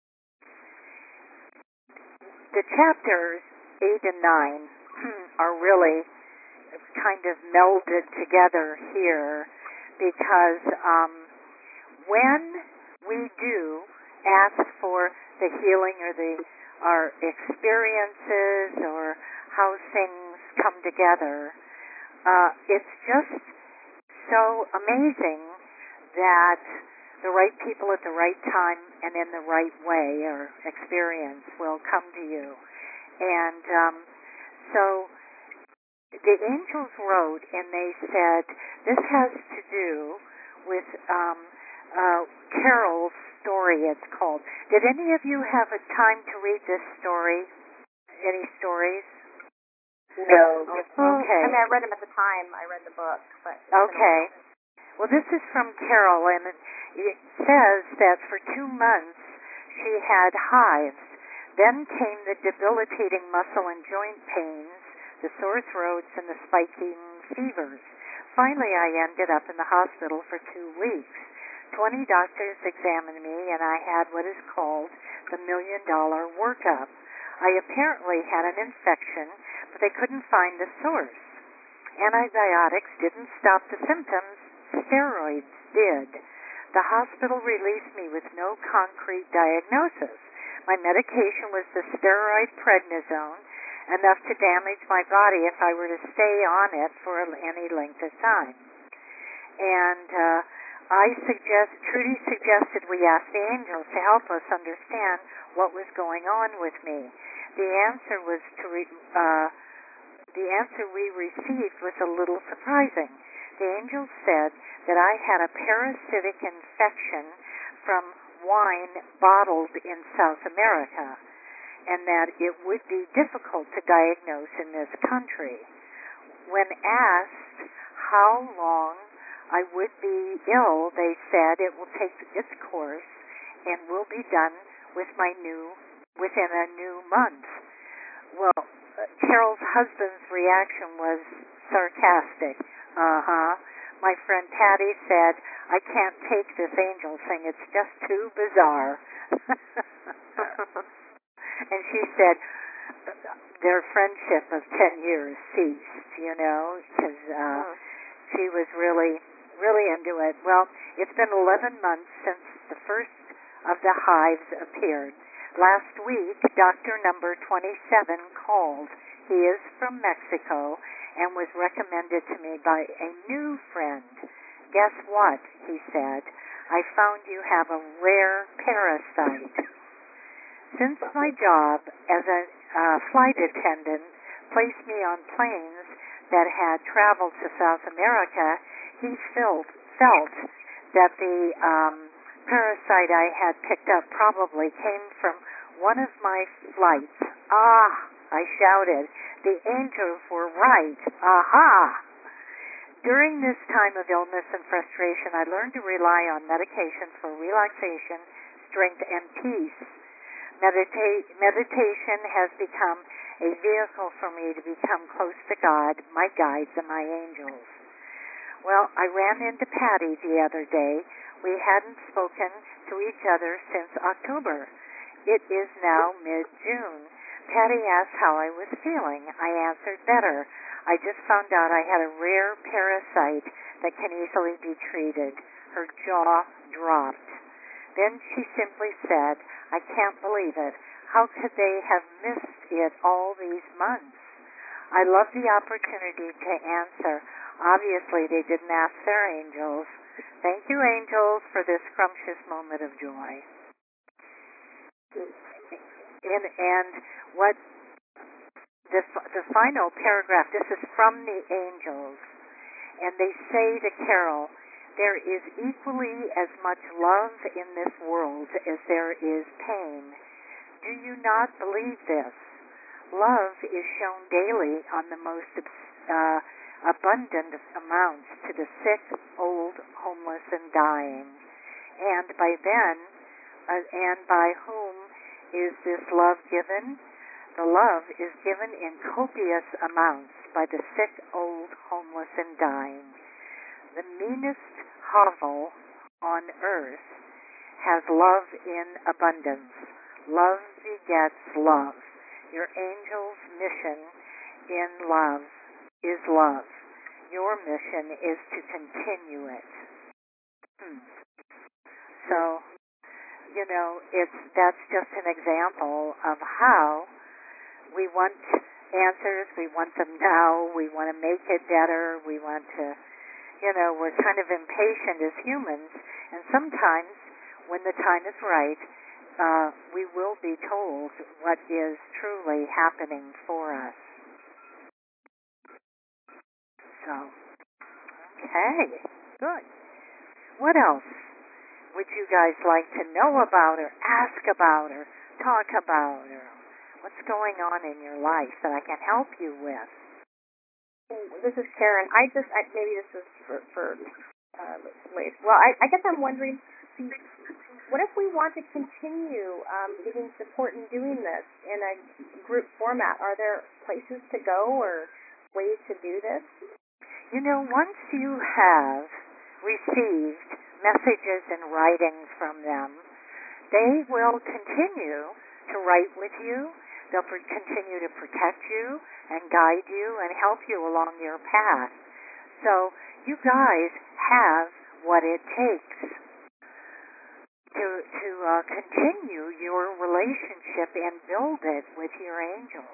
The chapters eight and nine are really kind of melded together here because um, when we do ask for the healing or the our experiences or how things come together, uh, it's just so amazing that the right people at the right time and in the right way or experience will come to you. And um, so the angels wrote and they said, this has to do with um, uh, Carol's story, it's called. Did any of you have a time to read this story? Any stories? No. Okay. I mean, I read them at the time. I read the book, but Okay. Well, this is from Carol, and it says that for two months she had hives. Then came the debilitating muscle and joint pains, the sore throats, and the spiking fevers. Finally, I ended up in the hospital for two weeks. Twenty doctors examined me, and I had what is called the million-dollar workup. I apparently had an infection, but they couldn't find the source. Antibiotics didn't stop the symptoms. Steroids did. The hospital released me with no concrete diagnosis. My medication was the steroid prednisone, enough to damage my body if I were to stay on it for any length of time. And uh, I suggest, Trudy suggested we ask the angels to help us understand what was going on with me. The answer was to re, uh, the answer we received was a little surprising. The angels said that I had a parasitic infection from wine bottled in South America, and that it would be difficult to diagnose in this country. When asked how long I would be ill, they said it will take its course and will be done with my new within a new month. Well, uh, Carol's husband's reaction was sarcastic. Uh-huh. My friend Patty said, I can't take this angel thing. It's just too bizarre. And she said, their friendship of ten years ceased, you know, because uh, Mm. she was really, really into it. Well, it's been eleven months since the first of the hives appeared. Last week, doctor number twenty-seven called. He is from Mexico and was recommended to me by a new friend. Guess what, he said, I found you have a rare parasite. Since my job as a uh, flight attendant placed me on planes that had traveled to South America, he felt, felt that the um, parasite I had picked up probably came from one of my flights. Ah, I shouted. The angels were right. Aha! During this time of illness and frustration, I learned to rely on medications for relaxation, strength, and peace. Medita- meditation has become a vehicle for me to become close to God, my guides, and my angels. Well, I ran into Patty the other day. We hadn't spoken to each other since October. It is now mid-June. Patty asked how I was feeling. I answered better. I just found out I had a rare parasite that can easily be treated. Her jaw dropped. Then she simply said, I can't believe it. How could they have missed it all these months? I love the opportunity to answer. Obviously, they didn't ask their angels. Thank you, angels, for this scrumptious moment of joy. And, and what the, the final paragraph, this is from the angels, and they say to Carol, there is equally as much love in this world as there is pain. Do you not believe this? Love is shown daily on the most uh, abundant amounts to the sick, old, homeless, and dying. And by then, uh, and by whom is this love given? The love is given in copious amounts by the sick, old, homeless, and dying. The meanest hovel on earth has love in abundance. Love begets love. Your angel's mission in love is love. Your mission is to continue it. Hmm. So, you know, it's that's just an example of how we want answers. We want them now. We want to make it better. We want to, you know, we're kind of impatient as humans. And sometimes when the time is right, uh, we will be told what is truly happening for us. So, okay, good. What else would you guys like to know about or ask about or talk about, or what's going on in your life that I can help you with? This is Karen. I just, I, maybe this is for, for uh, late. Well, I, I guess I'm wondering, what if we want to continue um, giving support and doing this in a group format? Are there places to go or ways to do this? You know, once you have received messages in writing from them, they will continue to write with you. They'll continue to protect you and guide you and help you along your path. So you guys have what it takes to to uh, continue your relationship and build it with your angels.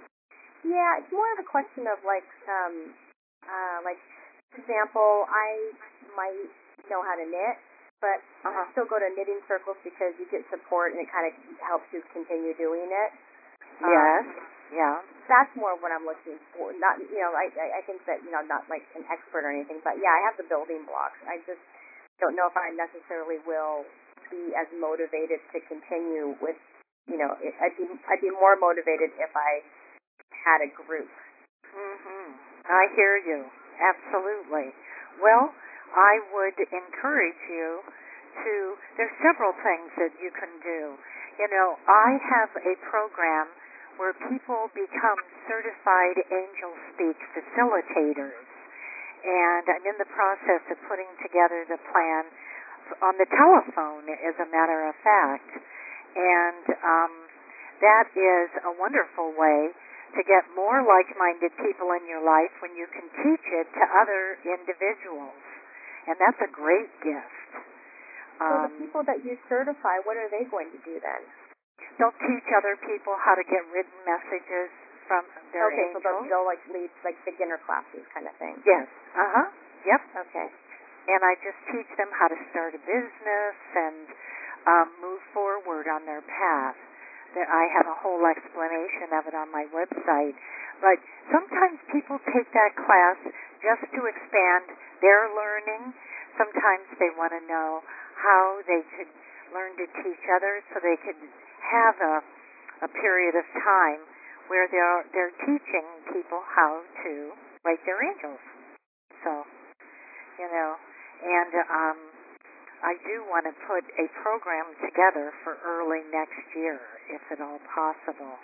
Yeah, it's more of a question of like, um, uh, like, for example, I might know how to knit, but uh-huh. I still go to knitting circles because you get support and it kind of helps you continue doing it. Yes, um, yeah. That's more what I'm looking for. Not, you know, I I think that, you know, not like an expert or anything, but yeah, I have the building blocks. I just don't know if I necessarily will be as motivated to continue with, you know, it, I'd be I'd be more motivated if I had a group. Mhm. I hear you. Absolutely. Well, I would encourage you to, there's several things that you can do. You know, I have a program where people become certified Angel Speak facilitators. And I'm in the process of putting together the plan on the telephone, as a matter of fact. And um, that is a wonderful way to get more like-minded people in your life when you can teach it to other individuals. And that's a great gift. So Um, the people that you certify, what are they going to do then? They'll teach other people how to get written messages from their okay, angels. Okay, so they'll, they'll like lead like beginner classes kind of thing. Yes. Uh-huh. Yep. Okay. And I just teach them how to start a business and um, move forward on their path. That I have a whole explanation of it on my website. But sometimes people take that class just to expand their learning. Sometimes they want to know how they could learn to teach others so they could have a, a period of time where they're, they're teaching people how to write their angels. So, you know, and um, I do want to put a program together for early next year, if at all possible.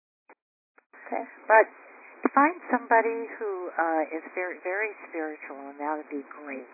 Okay. But find somebody who uh, is very, very spiritual, and that would be great.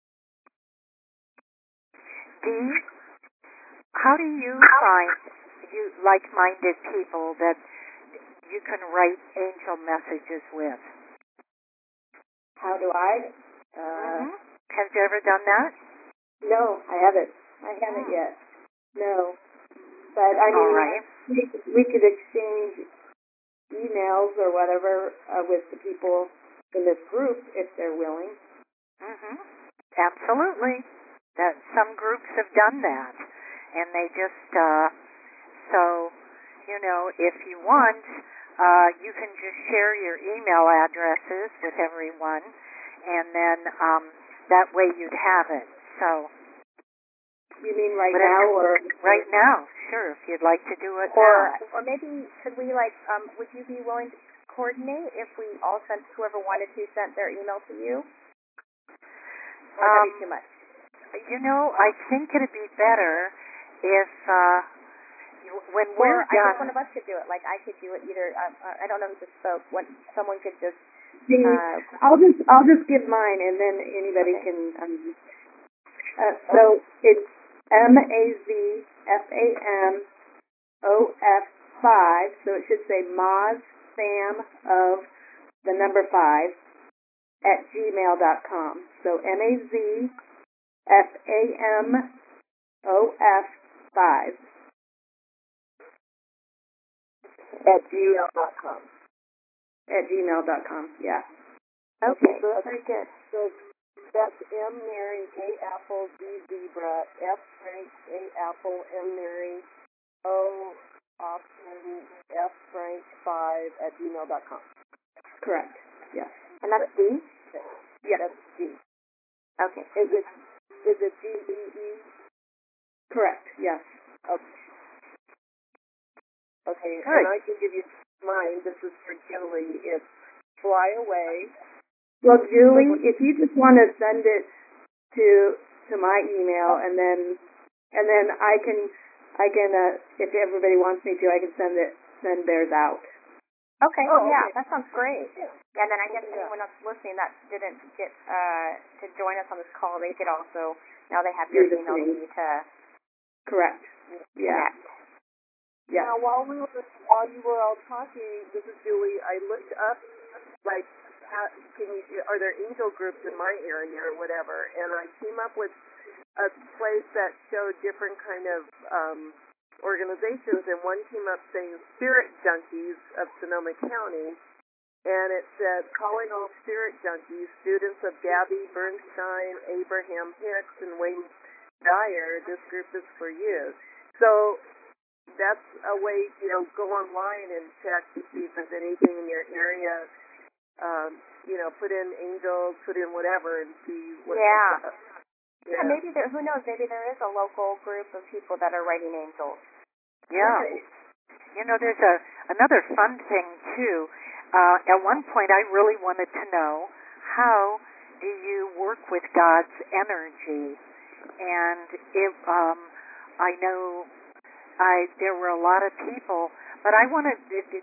Dee, how do you find you like-minded people that you can write angel messages with? How do I? Uh, mm-hmm. Have you ever done that? No, I haven't. I haven't oh. yet. No. But I mean, All right. we, we could exchange emails or whatever uh, with the people in this group if they're willing. Mhm. Absolutely. That some groups have done that, and they just uh, so you know if you want, uh, you can just share your email addresses with everyone, and then um, that way you'd have it. So. You mean right Whatever. now, or right now? Sure, if you'd like to do it or now. or maybe could we like um would you be willing to coordinate if we all sent whoever wanted to sent their email to you? Or would that um, be too much? You know, I think it'd be better if uh, you- when we're or I done. think one of us could do it. Like I could do it either. Um, I don't know who just spoke. When someone could just. See, Uh, I'll just I'll just give mine, and then anybody okay. can. Um, uh, so it's M A Z F A M O F five. So it should say Moz Sam of the number five at gmail dot com. So M A Z F A M O F five at gmail dot com. At gmail dot com. Yeah. Okay. So that's, Very good. so that's M Mary A Apple Z Zebra F Frank A Apple M Mary O option F Frank five at gmail dot com. Correct. Yes. And that's D. Yes. That's G. Okay. Is it is it G E E? Correct. Yes. Okay. Okay. Good. And I can give you mine. This is for Julie. It's Fly Away. Well, Julie, if you just want to send it to to my email, and then and then I can I can uh, if everybody wants me to, I can send it send theirs out. Okay. Oh, yeah, okay. that sounds great. Yeah, and then I guess Yeah. anyone else listening that didn't get uh, to join us on this call, they could also now they have your Do the email same. to Correct. Yeah. connect. Yeah. Now, while we were while you were all talking, this is Julie. I looked up like how, can you are there angel groups in my area or whatever, and I came up with a place that showed different kind of um, organizations, and one came up saying Spirit Junkies of Sonoma County, and it said calling all spirit junkies, students of Gabby Bernstein, Abraham Hicks, and Wayne Dyer. This group is for you. So that's a way, you know, go online and check to see if there's anything in your area. Um, you know, put in angels, put in whatever, and see what. Yeah. Uh, Yeah, yeah. maybe there. Who knows? Maybe there is a local group of people that are writing angels. Yeah. You know, there's a another fun thing too. Uh, at one point, I really wanted to know how do you work with God's energy, and if um, I know I there were a lot of people, but I wanted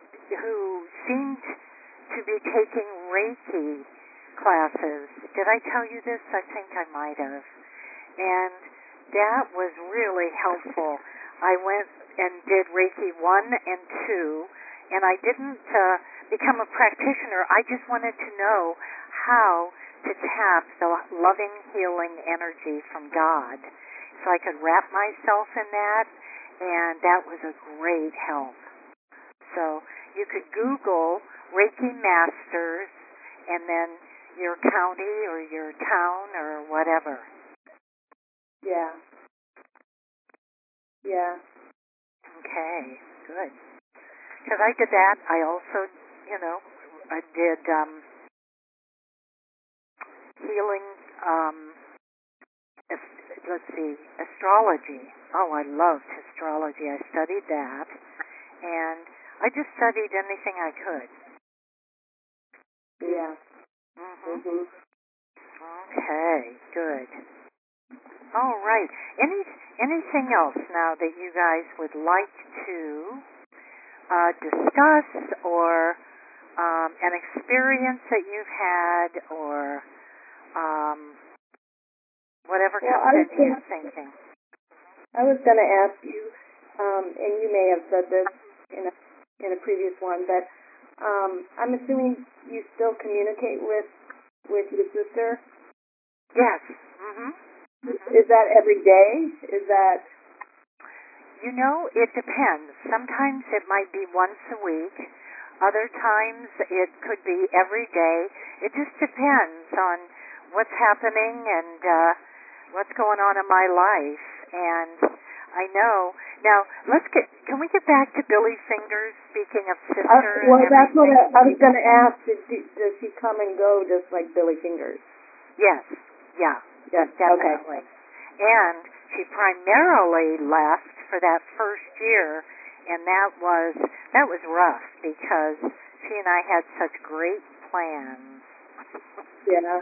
who seemed to be taking Reiki classes. Did I tell you this? I think I might have. And that was really helpful. I went and did Reiki one and two, and I didn't uh, become a practitioner. I just wanted to know how to tap the loving, healing energy from God. So I could wrap myself in that, and that was a great help. So you could Google Reiki Masters and then your county or your town or whatever. Yeah. Yeah. Okay, good. Because I did that. I also, you know, I did um, healing, um, ast- let's see, astrology. Oh, I loved astrology. I studied that. And I just studied anything I could. Yeah. Mm-hmm. Mhm. Okay, good. All right. Any anything else now that you guys would like to uh, discuss, or um, an experience that you've had, or um, whatever Well, comes I was into your gonna, thinking? I was going to ask you, um, and you may have said this in a in a previous one, but um, I'm assuming you still communicate with with your sister. Yes. Mhm. Mhm. Is that every day? Is that You know, it depends. Sometimes it might be once a week. Other times it could be every day. It just depends on what's happening and uh, what's going on in my life. And I know. Now, let's get. Can we get back to Billy Fingers? Speaking of sister uh, and well, that's what everything. I, I was going to ask. Does she, does she come and go just like Billy Fingers? Yes. Yeah. Yes. Definitely. Okay. And she primarily left for that first year, and that was that was rough because she and I had such great plans. Yeah.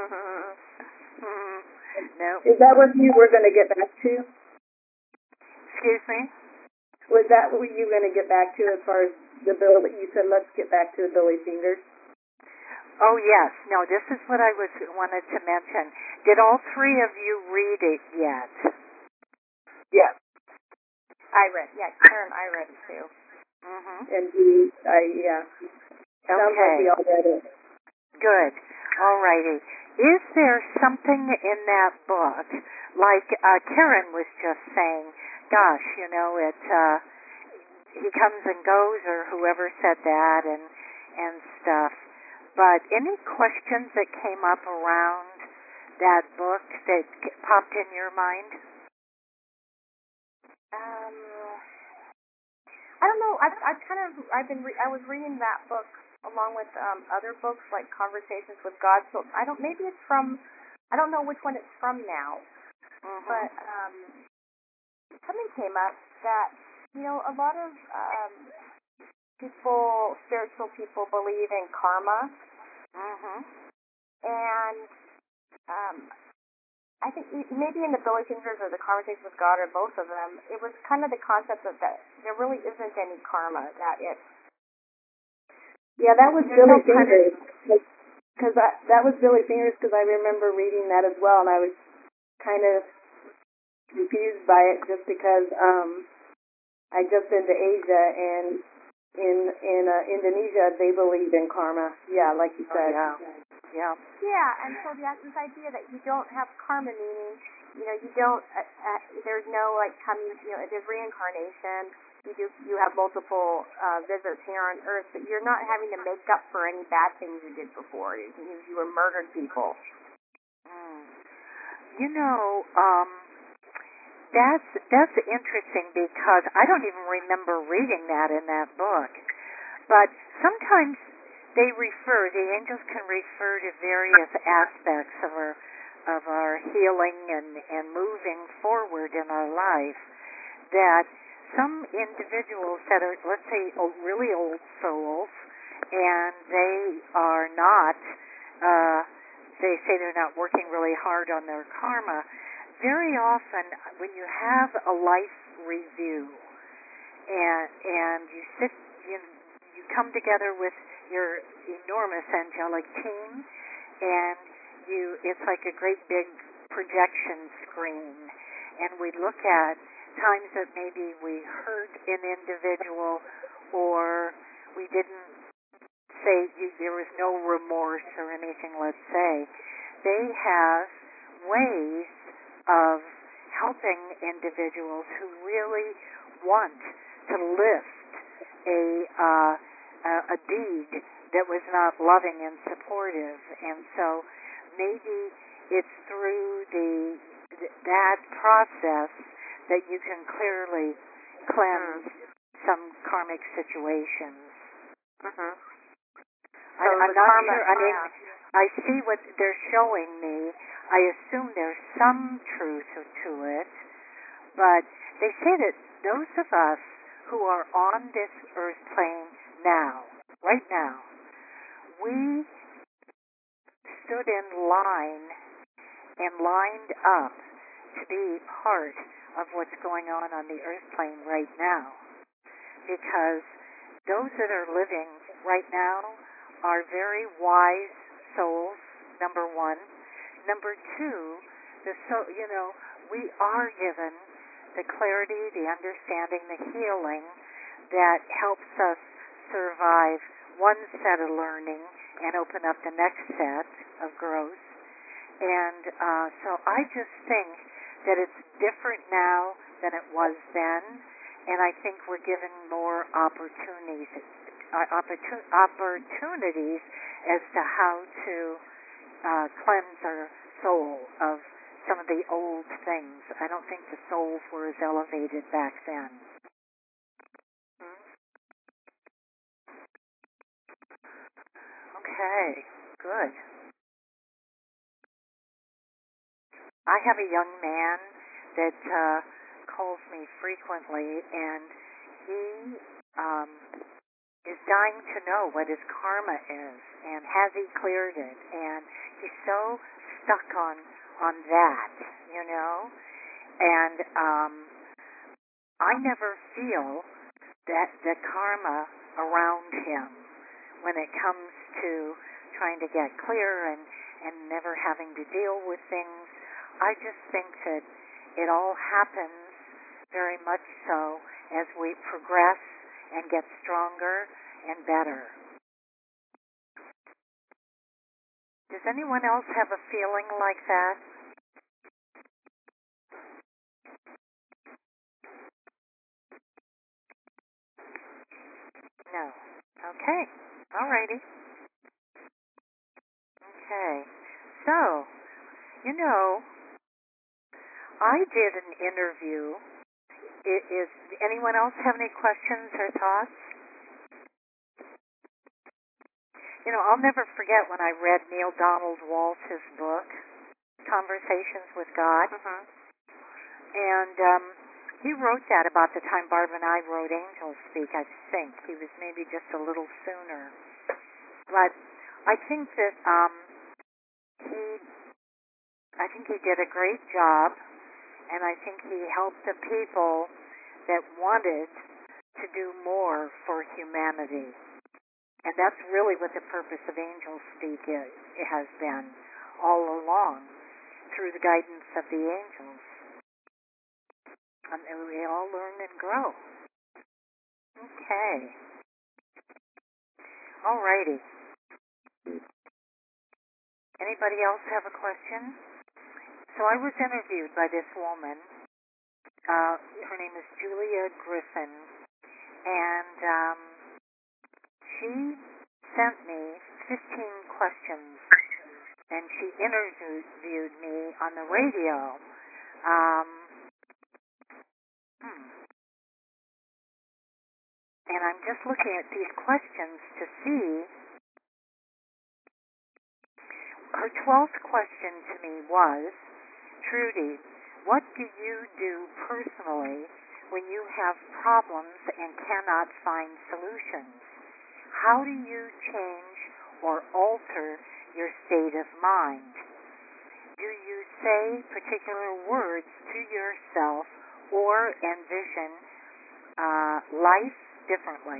No. Is that what you were going to get back to? Excuse me? Was that what you were going to get back to as far as the bill that you said, let's get back to Billy Fingers? Oh yes. No, this is what I was wanted to mention. Did all three of you read it yet? Yes. I read, yeah, Karen, I read it too. Mhm. And we, I, yeah. Sounds like we Okay. all read it. Good. All righty. Is there something in that book, like uh, Karen was just saying, gosh, you know, it, uh, he comes and goes, or whoever said that, and, and stuff. But any questions that came up around that book that popped in your mind? Um, I don't know. I've, I've kind of, I've been, re- I was reading that book along with um, other books like Conversations with God. So I don't, maybe it's from, I don't know which one it's from now, Mm-hmm. but um, something came up that, you know, a lot of um, people, spiritual people, believe in karma, Mm-hmm. and um, I think e- maybe in the Billy Fingers or the Conversation with God or both of them, it was kind of the concept of that there really isn't any karma, that it's Yeah, that was There's Billy no Fingers. Because that was Billy Fingers because I remember reading that as well, and I was kind of confused by it just because um, I just been to Asia, and in in uh, Indonesia they believe in karma. Yeah, like you Oh, said. yeah. Yeah. Yeah, and so the, this idea that you don't have karma, meaning, you know, you don't, uh, uh, there's no, like, coming, you know, there's reincarnation, you do, you have multiple uh, visits here on Earth, but you're not having to make up for any bad things you did before. You, you, you were murdered people. Mm. You know, um, that's that's interesting because I don't even remember reading that in that book. But sometimes they refer, the angels can refer to various aspects of our of our healing and, and moving forward in our life, that some individuals that are, let's say, o- really old souls, and they are not, uh, they say they're not working really hard on their karma. Very often, when you have a life review, and and you sit, you you come together with your enormous angelic team, and you, it's like a great big projection screen, and we look at times that maybe we hurt an individual, or we didn't say, you, there was no remorse or anything, let's say. They have ways of helping individuals who really want to lift a uh, a, a deed that was not loving and supportive, and so maybe it's through the that process that you can clearly cleanse mm. some karmic situations. Mm-hmm. I, I'm not karma, sure. I mean, yeah. I see what they're showing me. I assume there's some truth to it, but they say that those of us who are on this earth plane now, right now, we stood in line and lined up to be part of what's going on on the earth plane right now, because those that are living right now are very wise souls, number one. Number two, the so you know, we are given the clarity, the understanding, the healing that helps us survive one set of learning and open up the next set of growth. And uh, so I just think that it's different now than it was then, and I think we're given more opportunities, uh, opportun- opportunities as to how to uh, cleanse our soul of some of the old things. I don't think the souls were as elevated back then. Hmm? Okay, good. I have a young man that uh, calls me frequently, and he um, is dying to know what his karma is, and has he cleared it? And he's so stuck on on that, you know. And um, I never feel that the karma around him when it comes to trying to get clear and and never having to deal with things. I just think that it all happens very much so as we progress and get stronger and better. Does anyone else have a feeling like that? No. Okay. All righty. Okay. So, you know, I did an interview. I- Is anyone else have any questions or thoughts? You know, I'll never forget when I read Neil Donald Walsh's book, Conversations with God. Mhm. And um, he wrote that about the time Barbara and I wrote Angels Speak, I think. He was maybe just a little sooner. But I think that um, he, I think he did a great job, and I think he helped the people that wanted to do more for humanity. And that's really what the purpose of Angels Speak is, it has been all along, through the guidance of the angels. Um, and we all learn and grow. Okay. All righty. Anybody else have a question? So I was interviewed by this woman. Uh, her name is Julia Griffin. And um, she sent me fifteen questions. And she interviewed me on the radio. Um, hmm. And I'm just looking at these questions to see. Her twelfth question to me was, Trudy, what do you do personally when you have problems and cannot find solutions? How do you change or alter your state of mind? Do you say particular words to yourself or envision uh, life differently?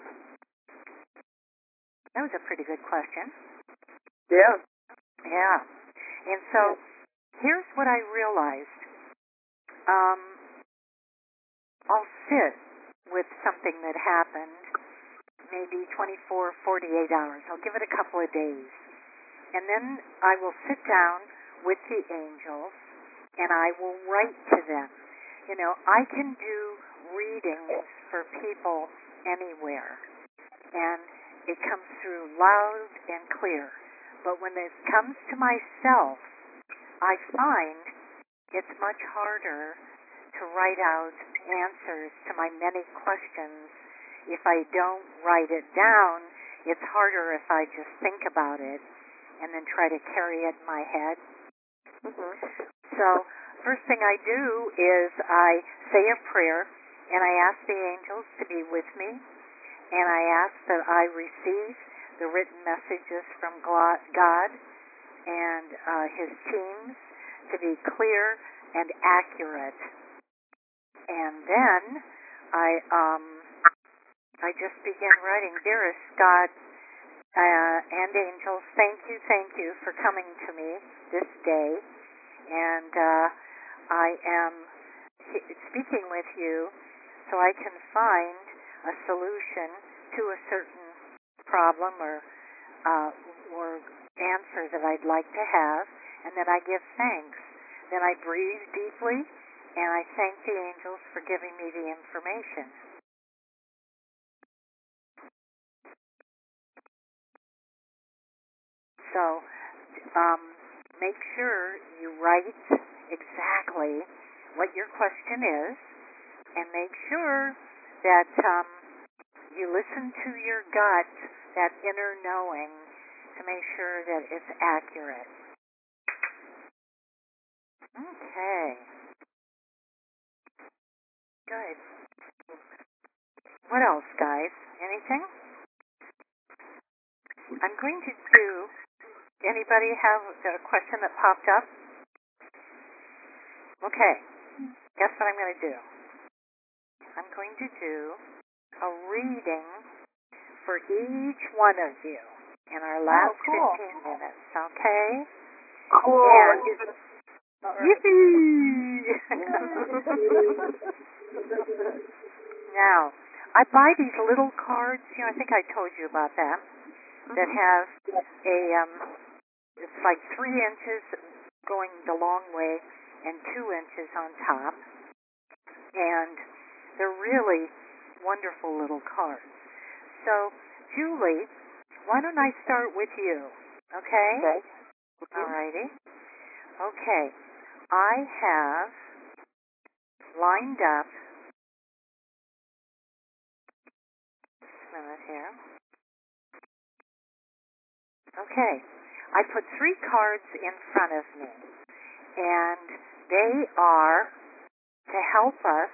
That was a pretty good question. Yeah. Yeah. And so here's what I realized. Um, I'll sit with something that happened maybe twenty-four, forty-eight hours. I'll give it a couple of days. And then I will sit down with the angels and I will write to them. You know, I can do readings for people anywhere. And it comes through loud and clear. But when it comes to myself, I find it's much harder to write out answers to my many questions. If I don't write it down, it's harder if I just think about it and then try to carry it in my head. Mhm. So first thing I do is I say a prayer and I ask the angels to be with me, and I ask that I receive the written messages from God and uh, his teams to be clear and accurate. And then I um, I just begin writing, Dearest God uh, and angels, thank you, thank you for coming to me this day. And uh, I am speaking with you so I can find a solution to a certain problem or uh, or answer that I'd like to have, and then I give thanks. Then I breathe deeply, and I thank the angels for giving me the information. So um, make sure you write exactly what your question is, and make sure that um, you listen to your gut, that inner knowing, to make sure that it's accurate. Okay. Good. What else, guys? Anything? I'm going to do, anybody have a question that popped up? Okay. Guess what I'm going to do? I'm going to do a reading for each one of you in our last oh, cool. fifteen minutes, okay? Cool. And Right. yippee! Now, I buy these little cards, you know, I think I told you about that, that have a, um, it's like three inches going the long way and two inches on top. And they're really wonderful little cards. So, Julie, why don't I start with you? Okay? Okay. All righty. Okay. I have lined up, just a minute here. Okay. I put three cards in front of me, and they are to help us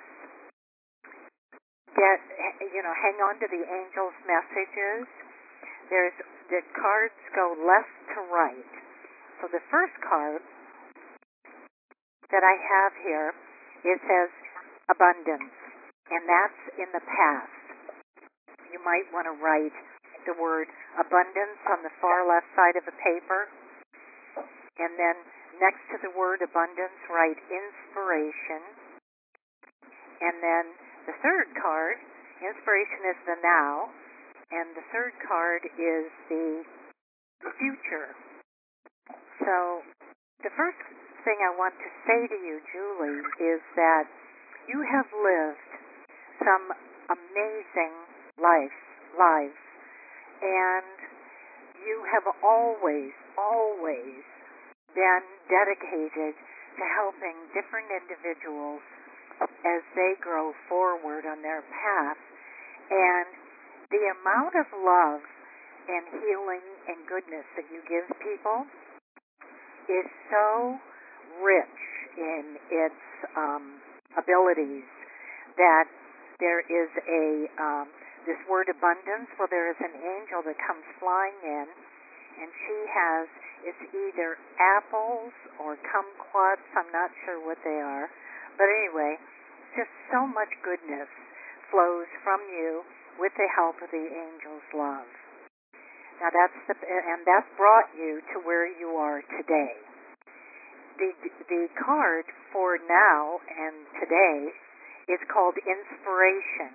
get, you know, hang on to the angels' messages. There's, the cards go left to right. So the first card that I have here, it says abundance, and that's in the past. You might want to write the word abundance on the far left side of the paper, and then next to the word abundance, write inspiration, and then the third card, inspiration is the now, and the third card is the future. So the first thing I want to say to you, Julie, is that you have lived some amazing life, lives, and you have always, always been dedicated to helping different individuals as they grow forward on their path. And the amount of love and healing and goodness that you give people is so rich in its um, abilities that there is a um, this word abundance. Well, there is an angel that comes flying in, and she has, it's either apples or kumquats. I'm not sure what they are, but anyway, just so much goodness flows from you with the help of the angel's love. Now that's the, and that's brought you to where you are today. The the card for now and today is called inspiration,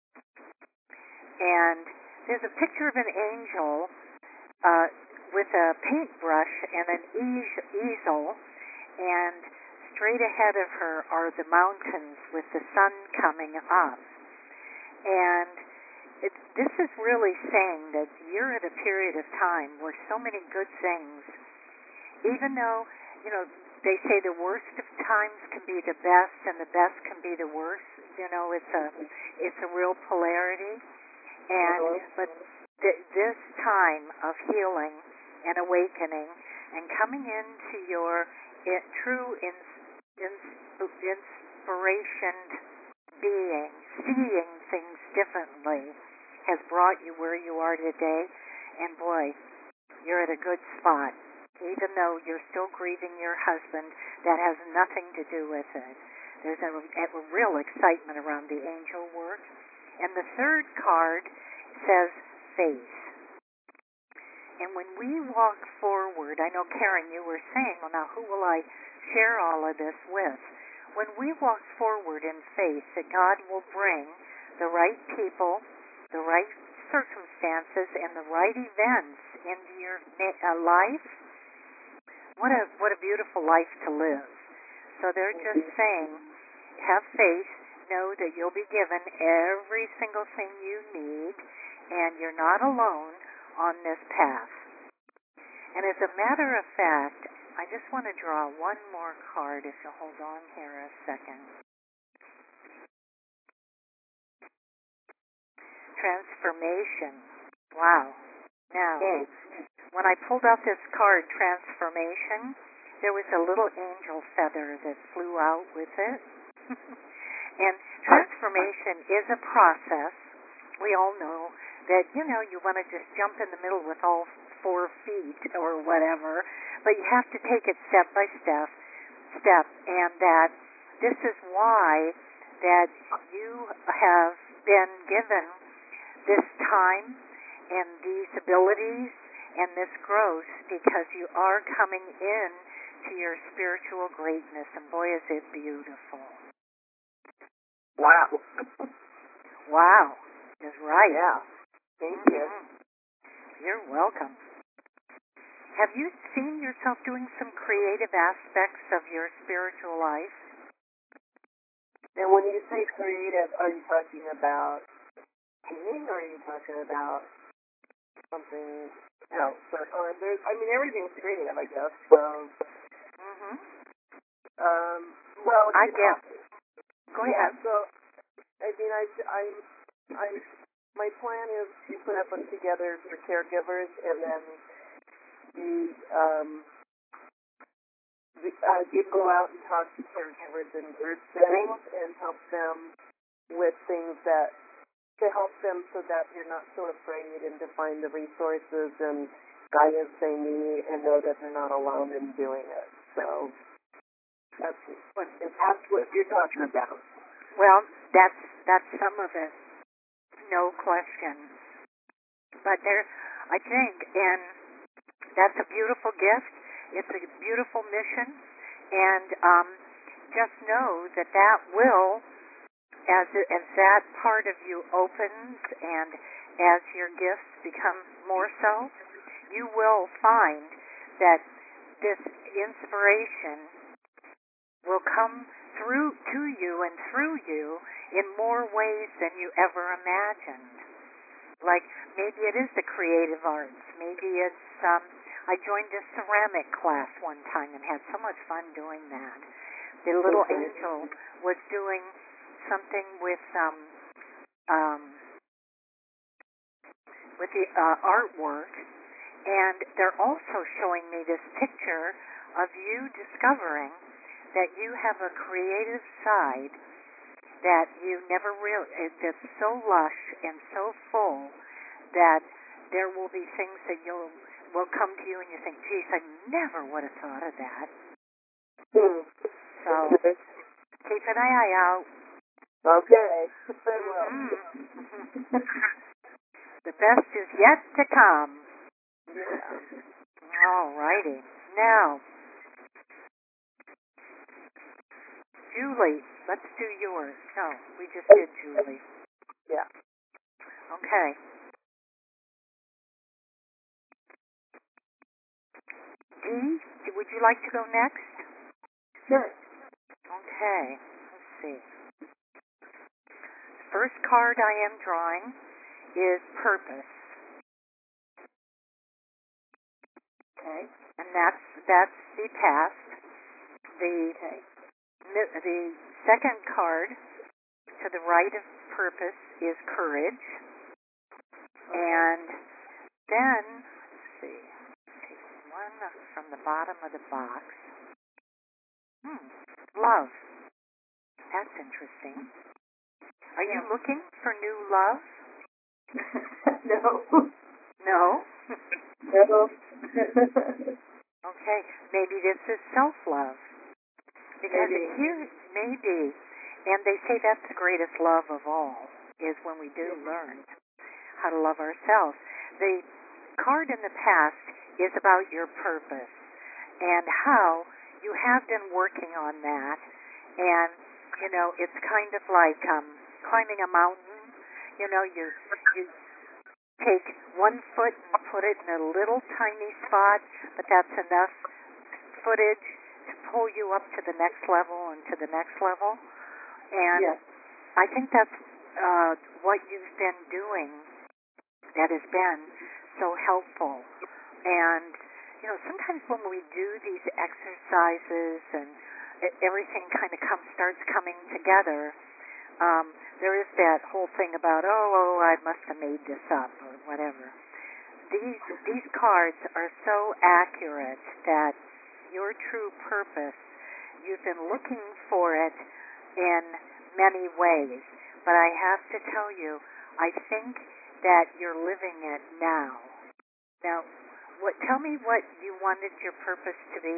and there's a picture of an angel uh, with a paintbrush and an eas- easel, and straight ahead of her are the mountains with the sun coming up. And it, this is really saying that you're at a period of time where so many good things, even though, you know, they say the worst of times can be the best and the best can be the worst. You know, it's a it's a real polarity. And but th- this time of healing and awakening and coming into your it, true ins- ins- inspiration being, seeing things differently, has brought you where you are today. And boy, you're at a good spot. Even though you're still grieving your husband, that has nothing to do with it. There's a, a real excitement around the angel work. And the third card says faith. And when we walk forward, I know, Karen, you were saying, well, now who will I share all of this with? when we walk forward in faith that God will bring the right people, the right circumstances, and the right events into your uh, life, what a what a beautiful life to live. So they're just saying, have faith, know that you'll be given every single thing you need, and you're not alone on this path. And as a matter of fact, I just want to draw one more card, if you'll hold on here a second. Transformation. Wow. Now, when I pulled out this card, Transformation, there was a little angel feather that flew out with it. And transformation is a process. We all know that, you know, you want to just jump in the middle with all four feet or whatever, but you have to take it step by step, step, and that this is why that you have been given this time and these abilities and this growth, because you are coming in to your spiritual greatness, and boy, is it beautiful. Wow. Wow. Is right. Yeah. Thank mm-hmm. you. You're welcome. Have you seen yourself doing some creative aspects of your spiritual life? And when you say creative, are you talking about painting, or are you talking about something else? Or, or there's, I mean, everything's creative, I guess. So, mm-hmm. um, well, I you guess. know, Go yeah, ahead. So, I mean, I, I, I, my plan is to put a book together for caregivers, and then the, um, the, uh, you go out and talk to caregivers in group settings and help them with things that, to help them so that you're not so afraid, and to find the resources and guidance they need, and know that they're not alone in doing it. So, that's what, if that's what you're talking about. Well, that's that's some of it, no question. But there, I think, and that's a beautiful gift. It's a beautiful mission, and um, just know that that will, as as that part of you opens, and as your gifts become more so, you will find that this inspiration will come through to you and through you in more ways than you ever imagined. Like maybe it is the creative arts. Maybe it's um, I joined a ceramic class one time and had so much fun doing that. The little Okay. angel was doing something with um, um, with the uh, artwork, and they're also showing me this picture of you discovering that you have a creative side that you never really, that's so lush and so full that there will be things that you'll will come to you and you think, geez, I never would have thought of that. Hmm. So keep an eye out. Okay. I will. Mm-hmm. The best is yet to come. Yeah. All righty. Now, Julie, let's do yours. No, we just did Julie. Yeah. Okay. Dee, would you like to go next? Sure. Okay. Let's see. First card I am drawing is Purpose. Okay. And that's that's the past. The Okay. the second card to the right of Purpose is Courage. And then, let's see, take one from the bottom of the box. Hmm, Love. That's interesting. Are you looking for new love? No. No? No. Okay, maybe this is self-love. Because Maybe. here, maybe, and they say that's the greatest love of all, is when we do learn how to love ourselves. The card in the past is about your purpose and how you have been working on that, and you know it's kind of like um, climbing a mountain. You know, you you take one foot and put it in a little tiny spot, but that's enough footage to pull you up to the next level and to the next level. And Yes. I think that's uh, what you've been doing that has been so helpful. And, you know, sometimes when we do these exercises and e- everything kind of comes, starts coming together, um, there is that whole thing about, oh, oh, I must have made this up or whatever. These these cards are so accurate that your true purpose, you've been looking for it in many ways. But I have to tell you, I think that you're living it now. Now, what? Tell me what you wanted your purpose to be.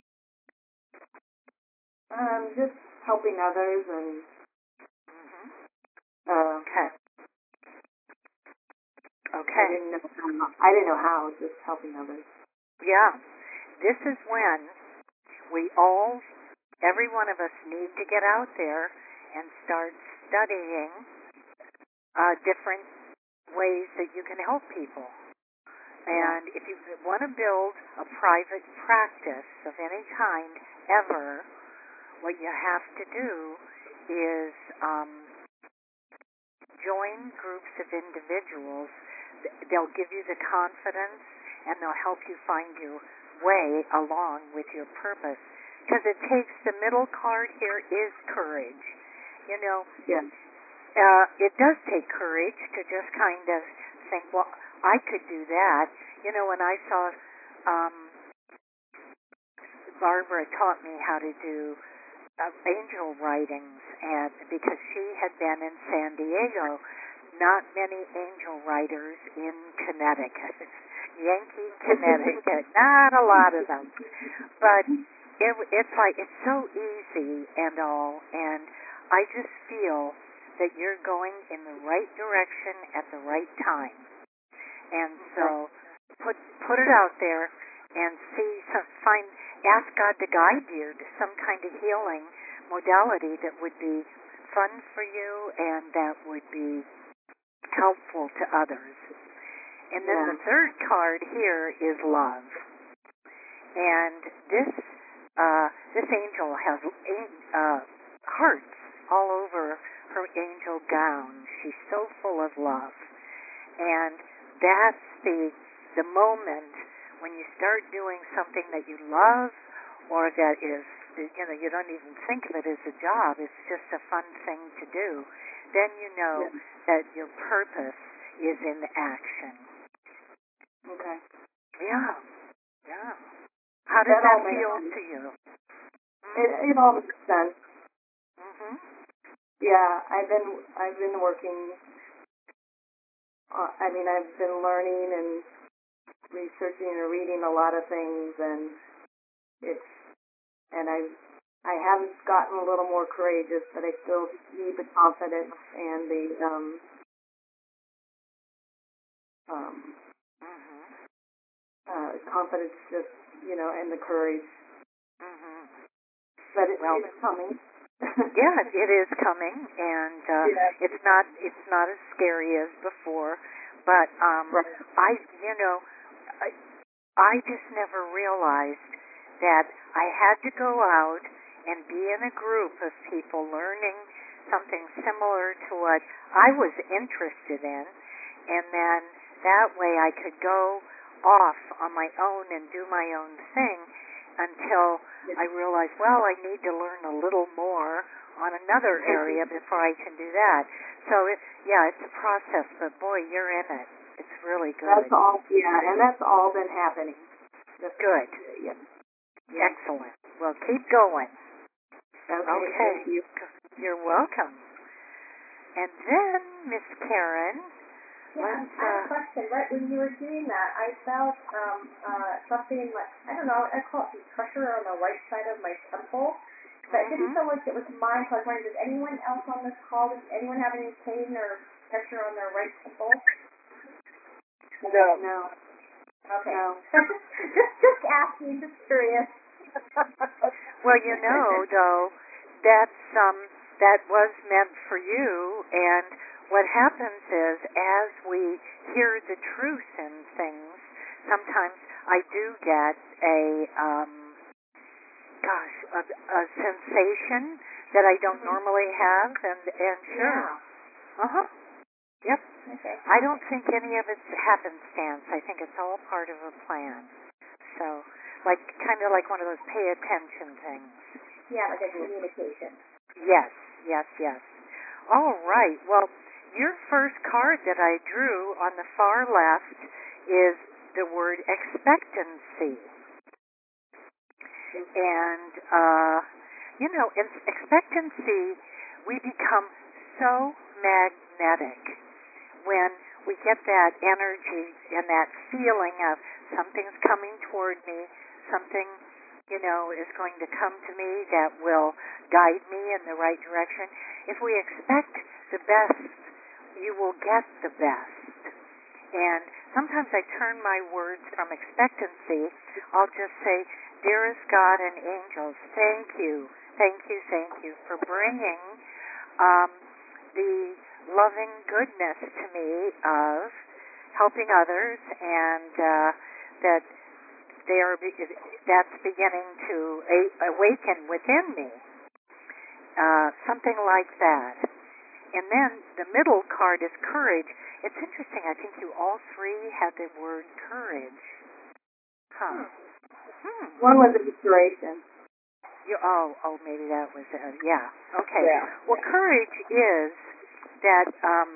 Um, just helping others and Mm-hmm. uh, Okay. I Okay. didn't know how, I didn't know how, just helping others. Yeah. This is when we all, every one of us, need to get out there and start studying uh, different ways that you can help people. And if you want to build a private practice of any kind ever, what you have to do is um, join groups of individuals. They'll give you the confidence and they'll help you find your way along with your purpose. Because it takes, the middle card here is courage. You know, Yes. uh, it does take courage to just kind of think, well, I could do that. You know, when I saw um, Barbara taught me how to do uh, angel writings, and because she had been in San Diego, not many angel writers in Connecticut, Yankee, Connecticut, not a lot of them. But it, it's like it's so easy and all, and I just feel that you're going in the right direction at the right time. And so put put it out there and see some, find ask God to guide you to some kind of healing modality that would be fun for you and that would be helpful to others. And then Yeah. the third card here is love. And this uh, this angel has uh, hearts all over her angel gown. She's so full of love. And that's the the moment when you start doing something that you love or that is, you know, you don't even think of it as a job, it's just a fun thing to do, then you know Yeah. that your purpose is in action. Okay. Yeah, yeah. How does That that, all makes feel sense. to you? It, it all makes sense. Mm-hmm. Yeah, I've been I've been working. Uh, I mean, I've been learning and researching and reading a lot of things, and it's and I I have gotten a little more courageous, but I still need the confidence and the um um Mm-hmm. uh, confidence, just you know, and the courage. Mm-hmm. But it, Well, it's coming. yeah, it is coming, and uh, Yeah. it's not it's not as scary as before. But um, Right. I, you know, I, I just never realized that I had to go out and be in a group of people learning something similar to what I was interested in, and then that way I could go off on my own and do my own thing until I realized, well, I need to learn a little more on another area before I can do that. So, it, yeah, it's a process, but boy, you're in it. It's really good. That's all. Yeah, and that's all been happening. That's, Good. Yeah. Yeah. Excellent. Well, keep going. Okay. Okay. Thank you. You're welcome. And then, Miss Karen, Yeah, let's, I have a uh, question. Right when you were doing that, I felt um, uh, something like, I don't know, I call it pressure on the right side of my temple. But it didn't Mhm. feel like it was mine, so I was wondering, does anyone else on this call, does anyone have any pain or pressure on their right temple? No. No. Okay. No. just, just asking, just curious. well, you know, though, that's um, that was meant for you. And what happens is, as we hear the truth in things, sometimes I do get a um, gosh, a, a sensation that I don't Mhm. normally have, and and sure, Yeah. uh huh, yep. Okay. I don't think any of it's happenstance. I think it's all part of a plan. So, like, kind of like one of those pay attention things. Yeah, like a communication. Yes, yes, yes. All right. Well, your first card that I drew on the far left is the word expectancy. And, uh, you know, in expectancy, we become so magnetic when we get that energy and that feeling of something's coming toward me, something, you know, is going to come to me that will guide me in the right direction. If we expect the best, you will get the best. And sometimes I turn my words from expectancy, I'll just say, dearest God and angels, thank you, thank you, thank you for bringing um, the loving goodness to me of helping others, and uh, that they are that's beginning to awaken within me, uh, something like that. And then the middle card is courage. It's interesting. I think you all three had the word courage. Huh. Hmm. One was inspiration. You, oh, oh, maybe that was uh, yeah. Okay. Yeah. Well, courage is that um,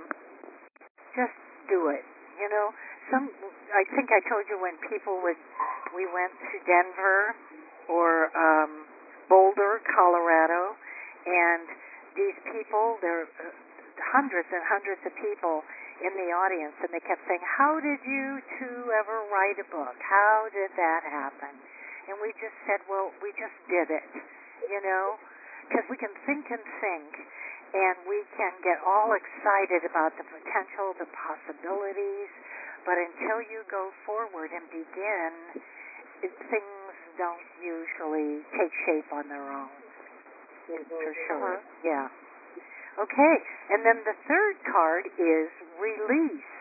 just do it. You know, some. I think I told you when people would. We went to Denver or um, Boulder, Colorado, and these people. There are hundreds and hundreds of people in the audience, and they kept saying, "How did you two ever write a book? How did that happen?" And we just said, well, we just did it, you know, because we can think and think, and we can get all excited about the potential, the possibilities, but until you go forward and begin, it, things don't usually take shape on their own, for sure. Yeah. Okay, and then the third card is release.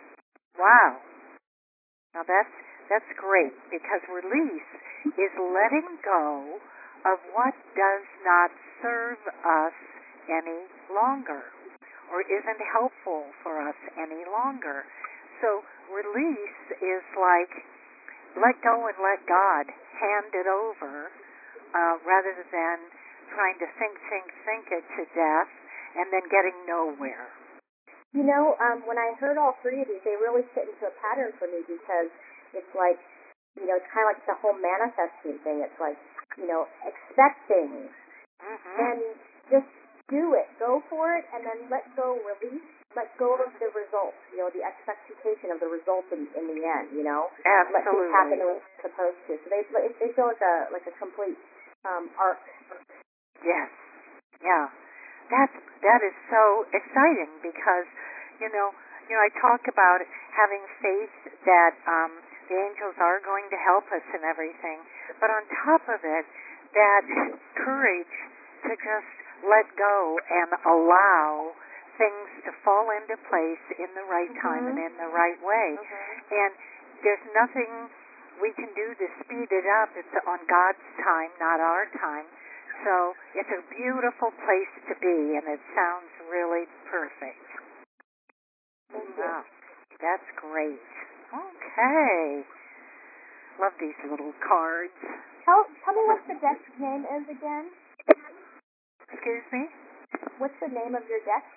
Wow. Now that's that's great, because release is letting go of what does not serve us any longer or isn't helpful for us any longer. So release is like let go and let God, hand it over, uh, rather than trying to think, think, think it to death and then getting nowhere. You know, um, when I heard all three of these, they really fit into a pattern for me, because it's like, you know, it's kind of like the whole manifesting thing. It's like, you know, expect things Mm-hmm. and just do it. Go for it, and then let go, release, let go of the results, you know, the expectation of the results in, in the end, you know. Absolutely. Let things happen the way it's supposed to. So they, they feel like a, like a complete um, arc. Yes. Yeah. That's, that is so exciting, because, you know, you know, I talk about having faith that um, the angels are going to help us and everything, but on top of it, that courage to just let go and allow things to fall into place in the right time Mhm. and in the right way. Mhm. And there's nothing we can do to speed it up. It's on God's time, not our time. So it's a beautiful place to be, and it sounds really perfect. Thank you. Wow, that's great. Okay. Love these little cards. Tell, tell me what the deck's name is again. Excuse me? What's the name of your deck?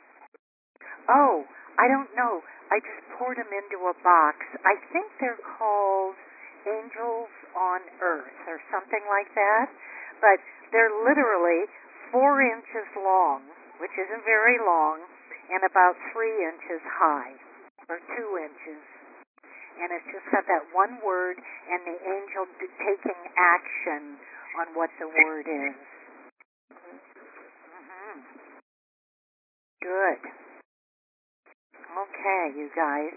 Oh, I don't know. I just poured them into a box. I think they're called Angels on Earth or something like that. But they're literally four inches long, which isn't very long, and about three inches high, or two inches. And it's just got that one word and the angel d- taking action on what the word is. Mm-hmm. Good. Okay, you guys.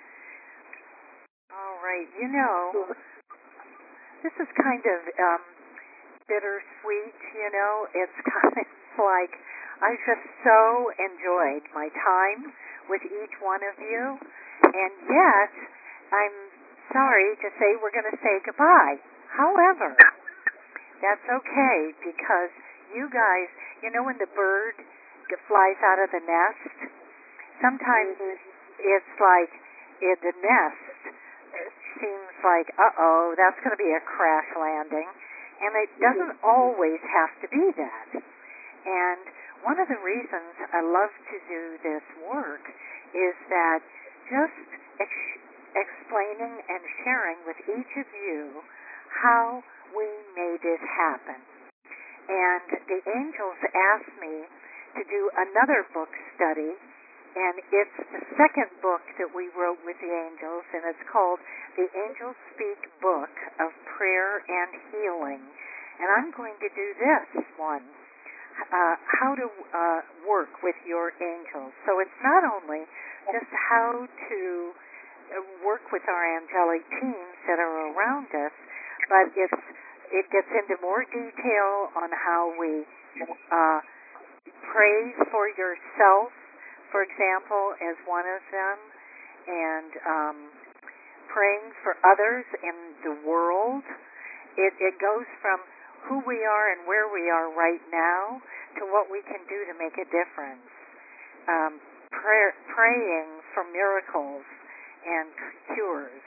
All right. You know, this is kind of um, bittersweet. You know, it's kind of like I just so enjoyed my time with each one of you, and yet I'm sorry to say we're going to say goodbye. However, that's okay, because you guys, you know when the bird flies out of the nest, sometimes it's like in the nest it seems like, uh-oh, that's going to be a crash landing, and it doesn't always have to be that. And one of the reasons I love to do this work is that just ex- explaining and sharing with each of you how we made it happen. And the angels asked me to do another book study, and it's the second book that we wrote with the angels, and it's called The Angels Speak Book of Prayer and Healing. And I'm going to do this one, uh, how to uh, work with your angels. So it's not only just how to work with our angelic teams that are around us, but it's, it gets into more detail on how we uh, pray for yourself, for example, as one of them, and um, praying for others in the world. It, it goes from who we are and where we are right now to what we can do to make a difference. Um, prayer, praying for miracles and cures.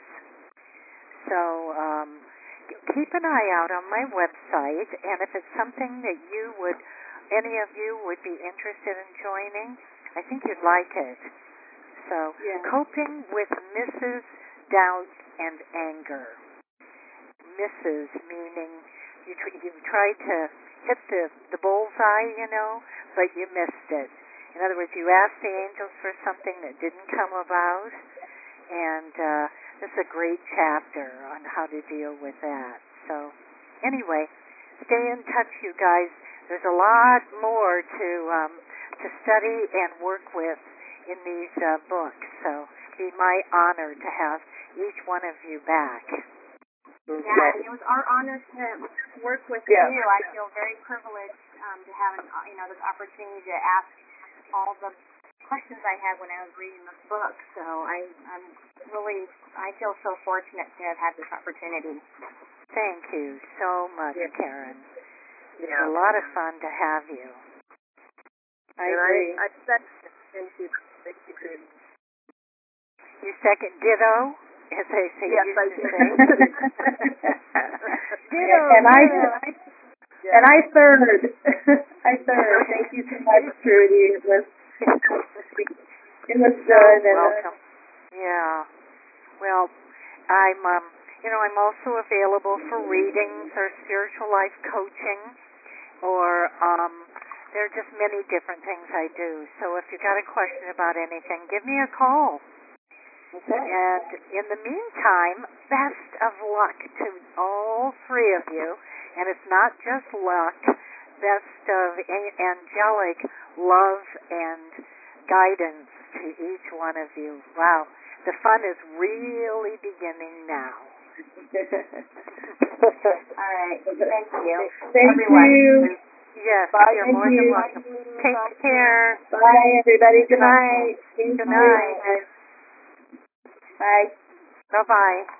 So um, keep an eye out on my website, and if it's something that you would, any of you would be interested in joining, I think you'd like it. So, yeah. Coping with Missus Doubt and Anger. Missus meaning you tr- you tried to hit the, the bullseye, you know, but you missed it. In other words, you asked the angels for something that didn't come about, and uh, this is a great chapter on how to deal with that. So, anyway, stay in touch, you guys. There's a lot more to um, to study and work with in these uh, books. So, it'd be my honor to have each one of you back. Yeah, and it was our honor to work with yeah. you. I feel very privileged um, to have, an, you know, this opportunity to ask all the questions I had when I was reading this book. So I, I'm really, I feel so fortunate to have had this opportunity. Thank you so much, yeah. Karen. Yeah. It's a lot of fun to have you. I and agree. I, I second thank you. Thank you, Chris. You second ditto, as they say. Yes, used I to do. say. Ditto. and I, ditto. Yeah. and I third. I third. Thank you so much, Trudy. It was, it was good. So and, welcome. Yeah. Well, I'm, um, you know, I'm also available for readings or spiritual life coaching, or um, there are just many different things I do. So if you've got a question about anything, give me a call. Okay. And in the meantime, best of luck to all three of you. And it's not just luck, best of a- angelic love and guidance to each one of you. Wow, the fun is really beginning now. All right. Thank you. Thank everyone. you. Yes, Bye. you're Thank more you. than welcome. Take care. Bye, everybody. Good night. Thank Good you. night. Bye. Bye-bye.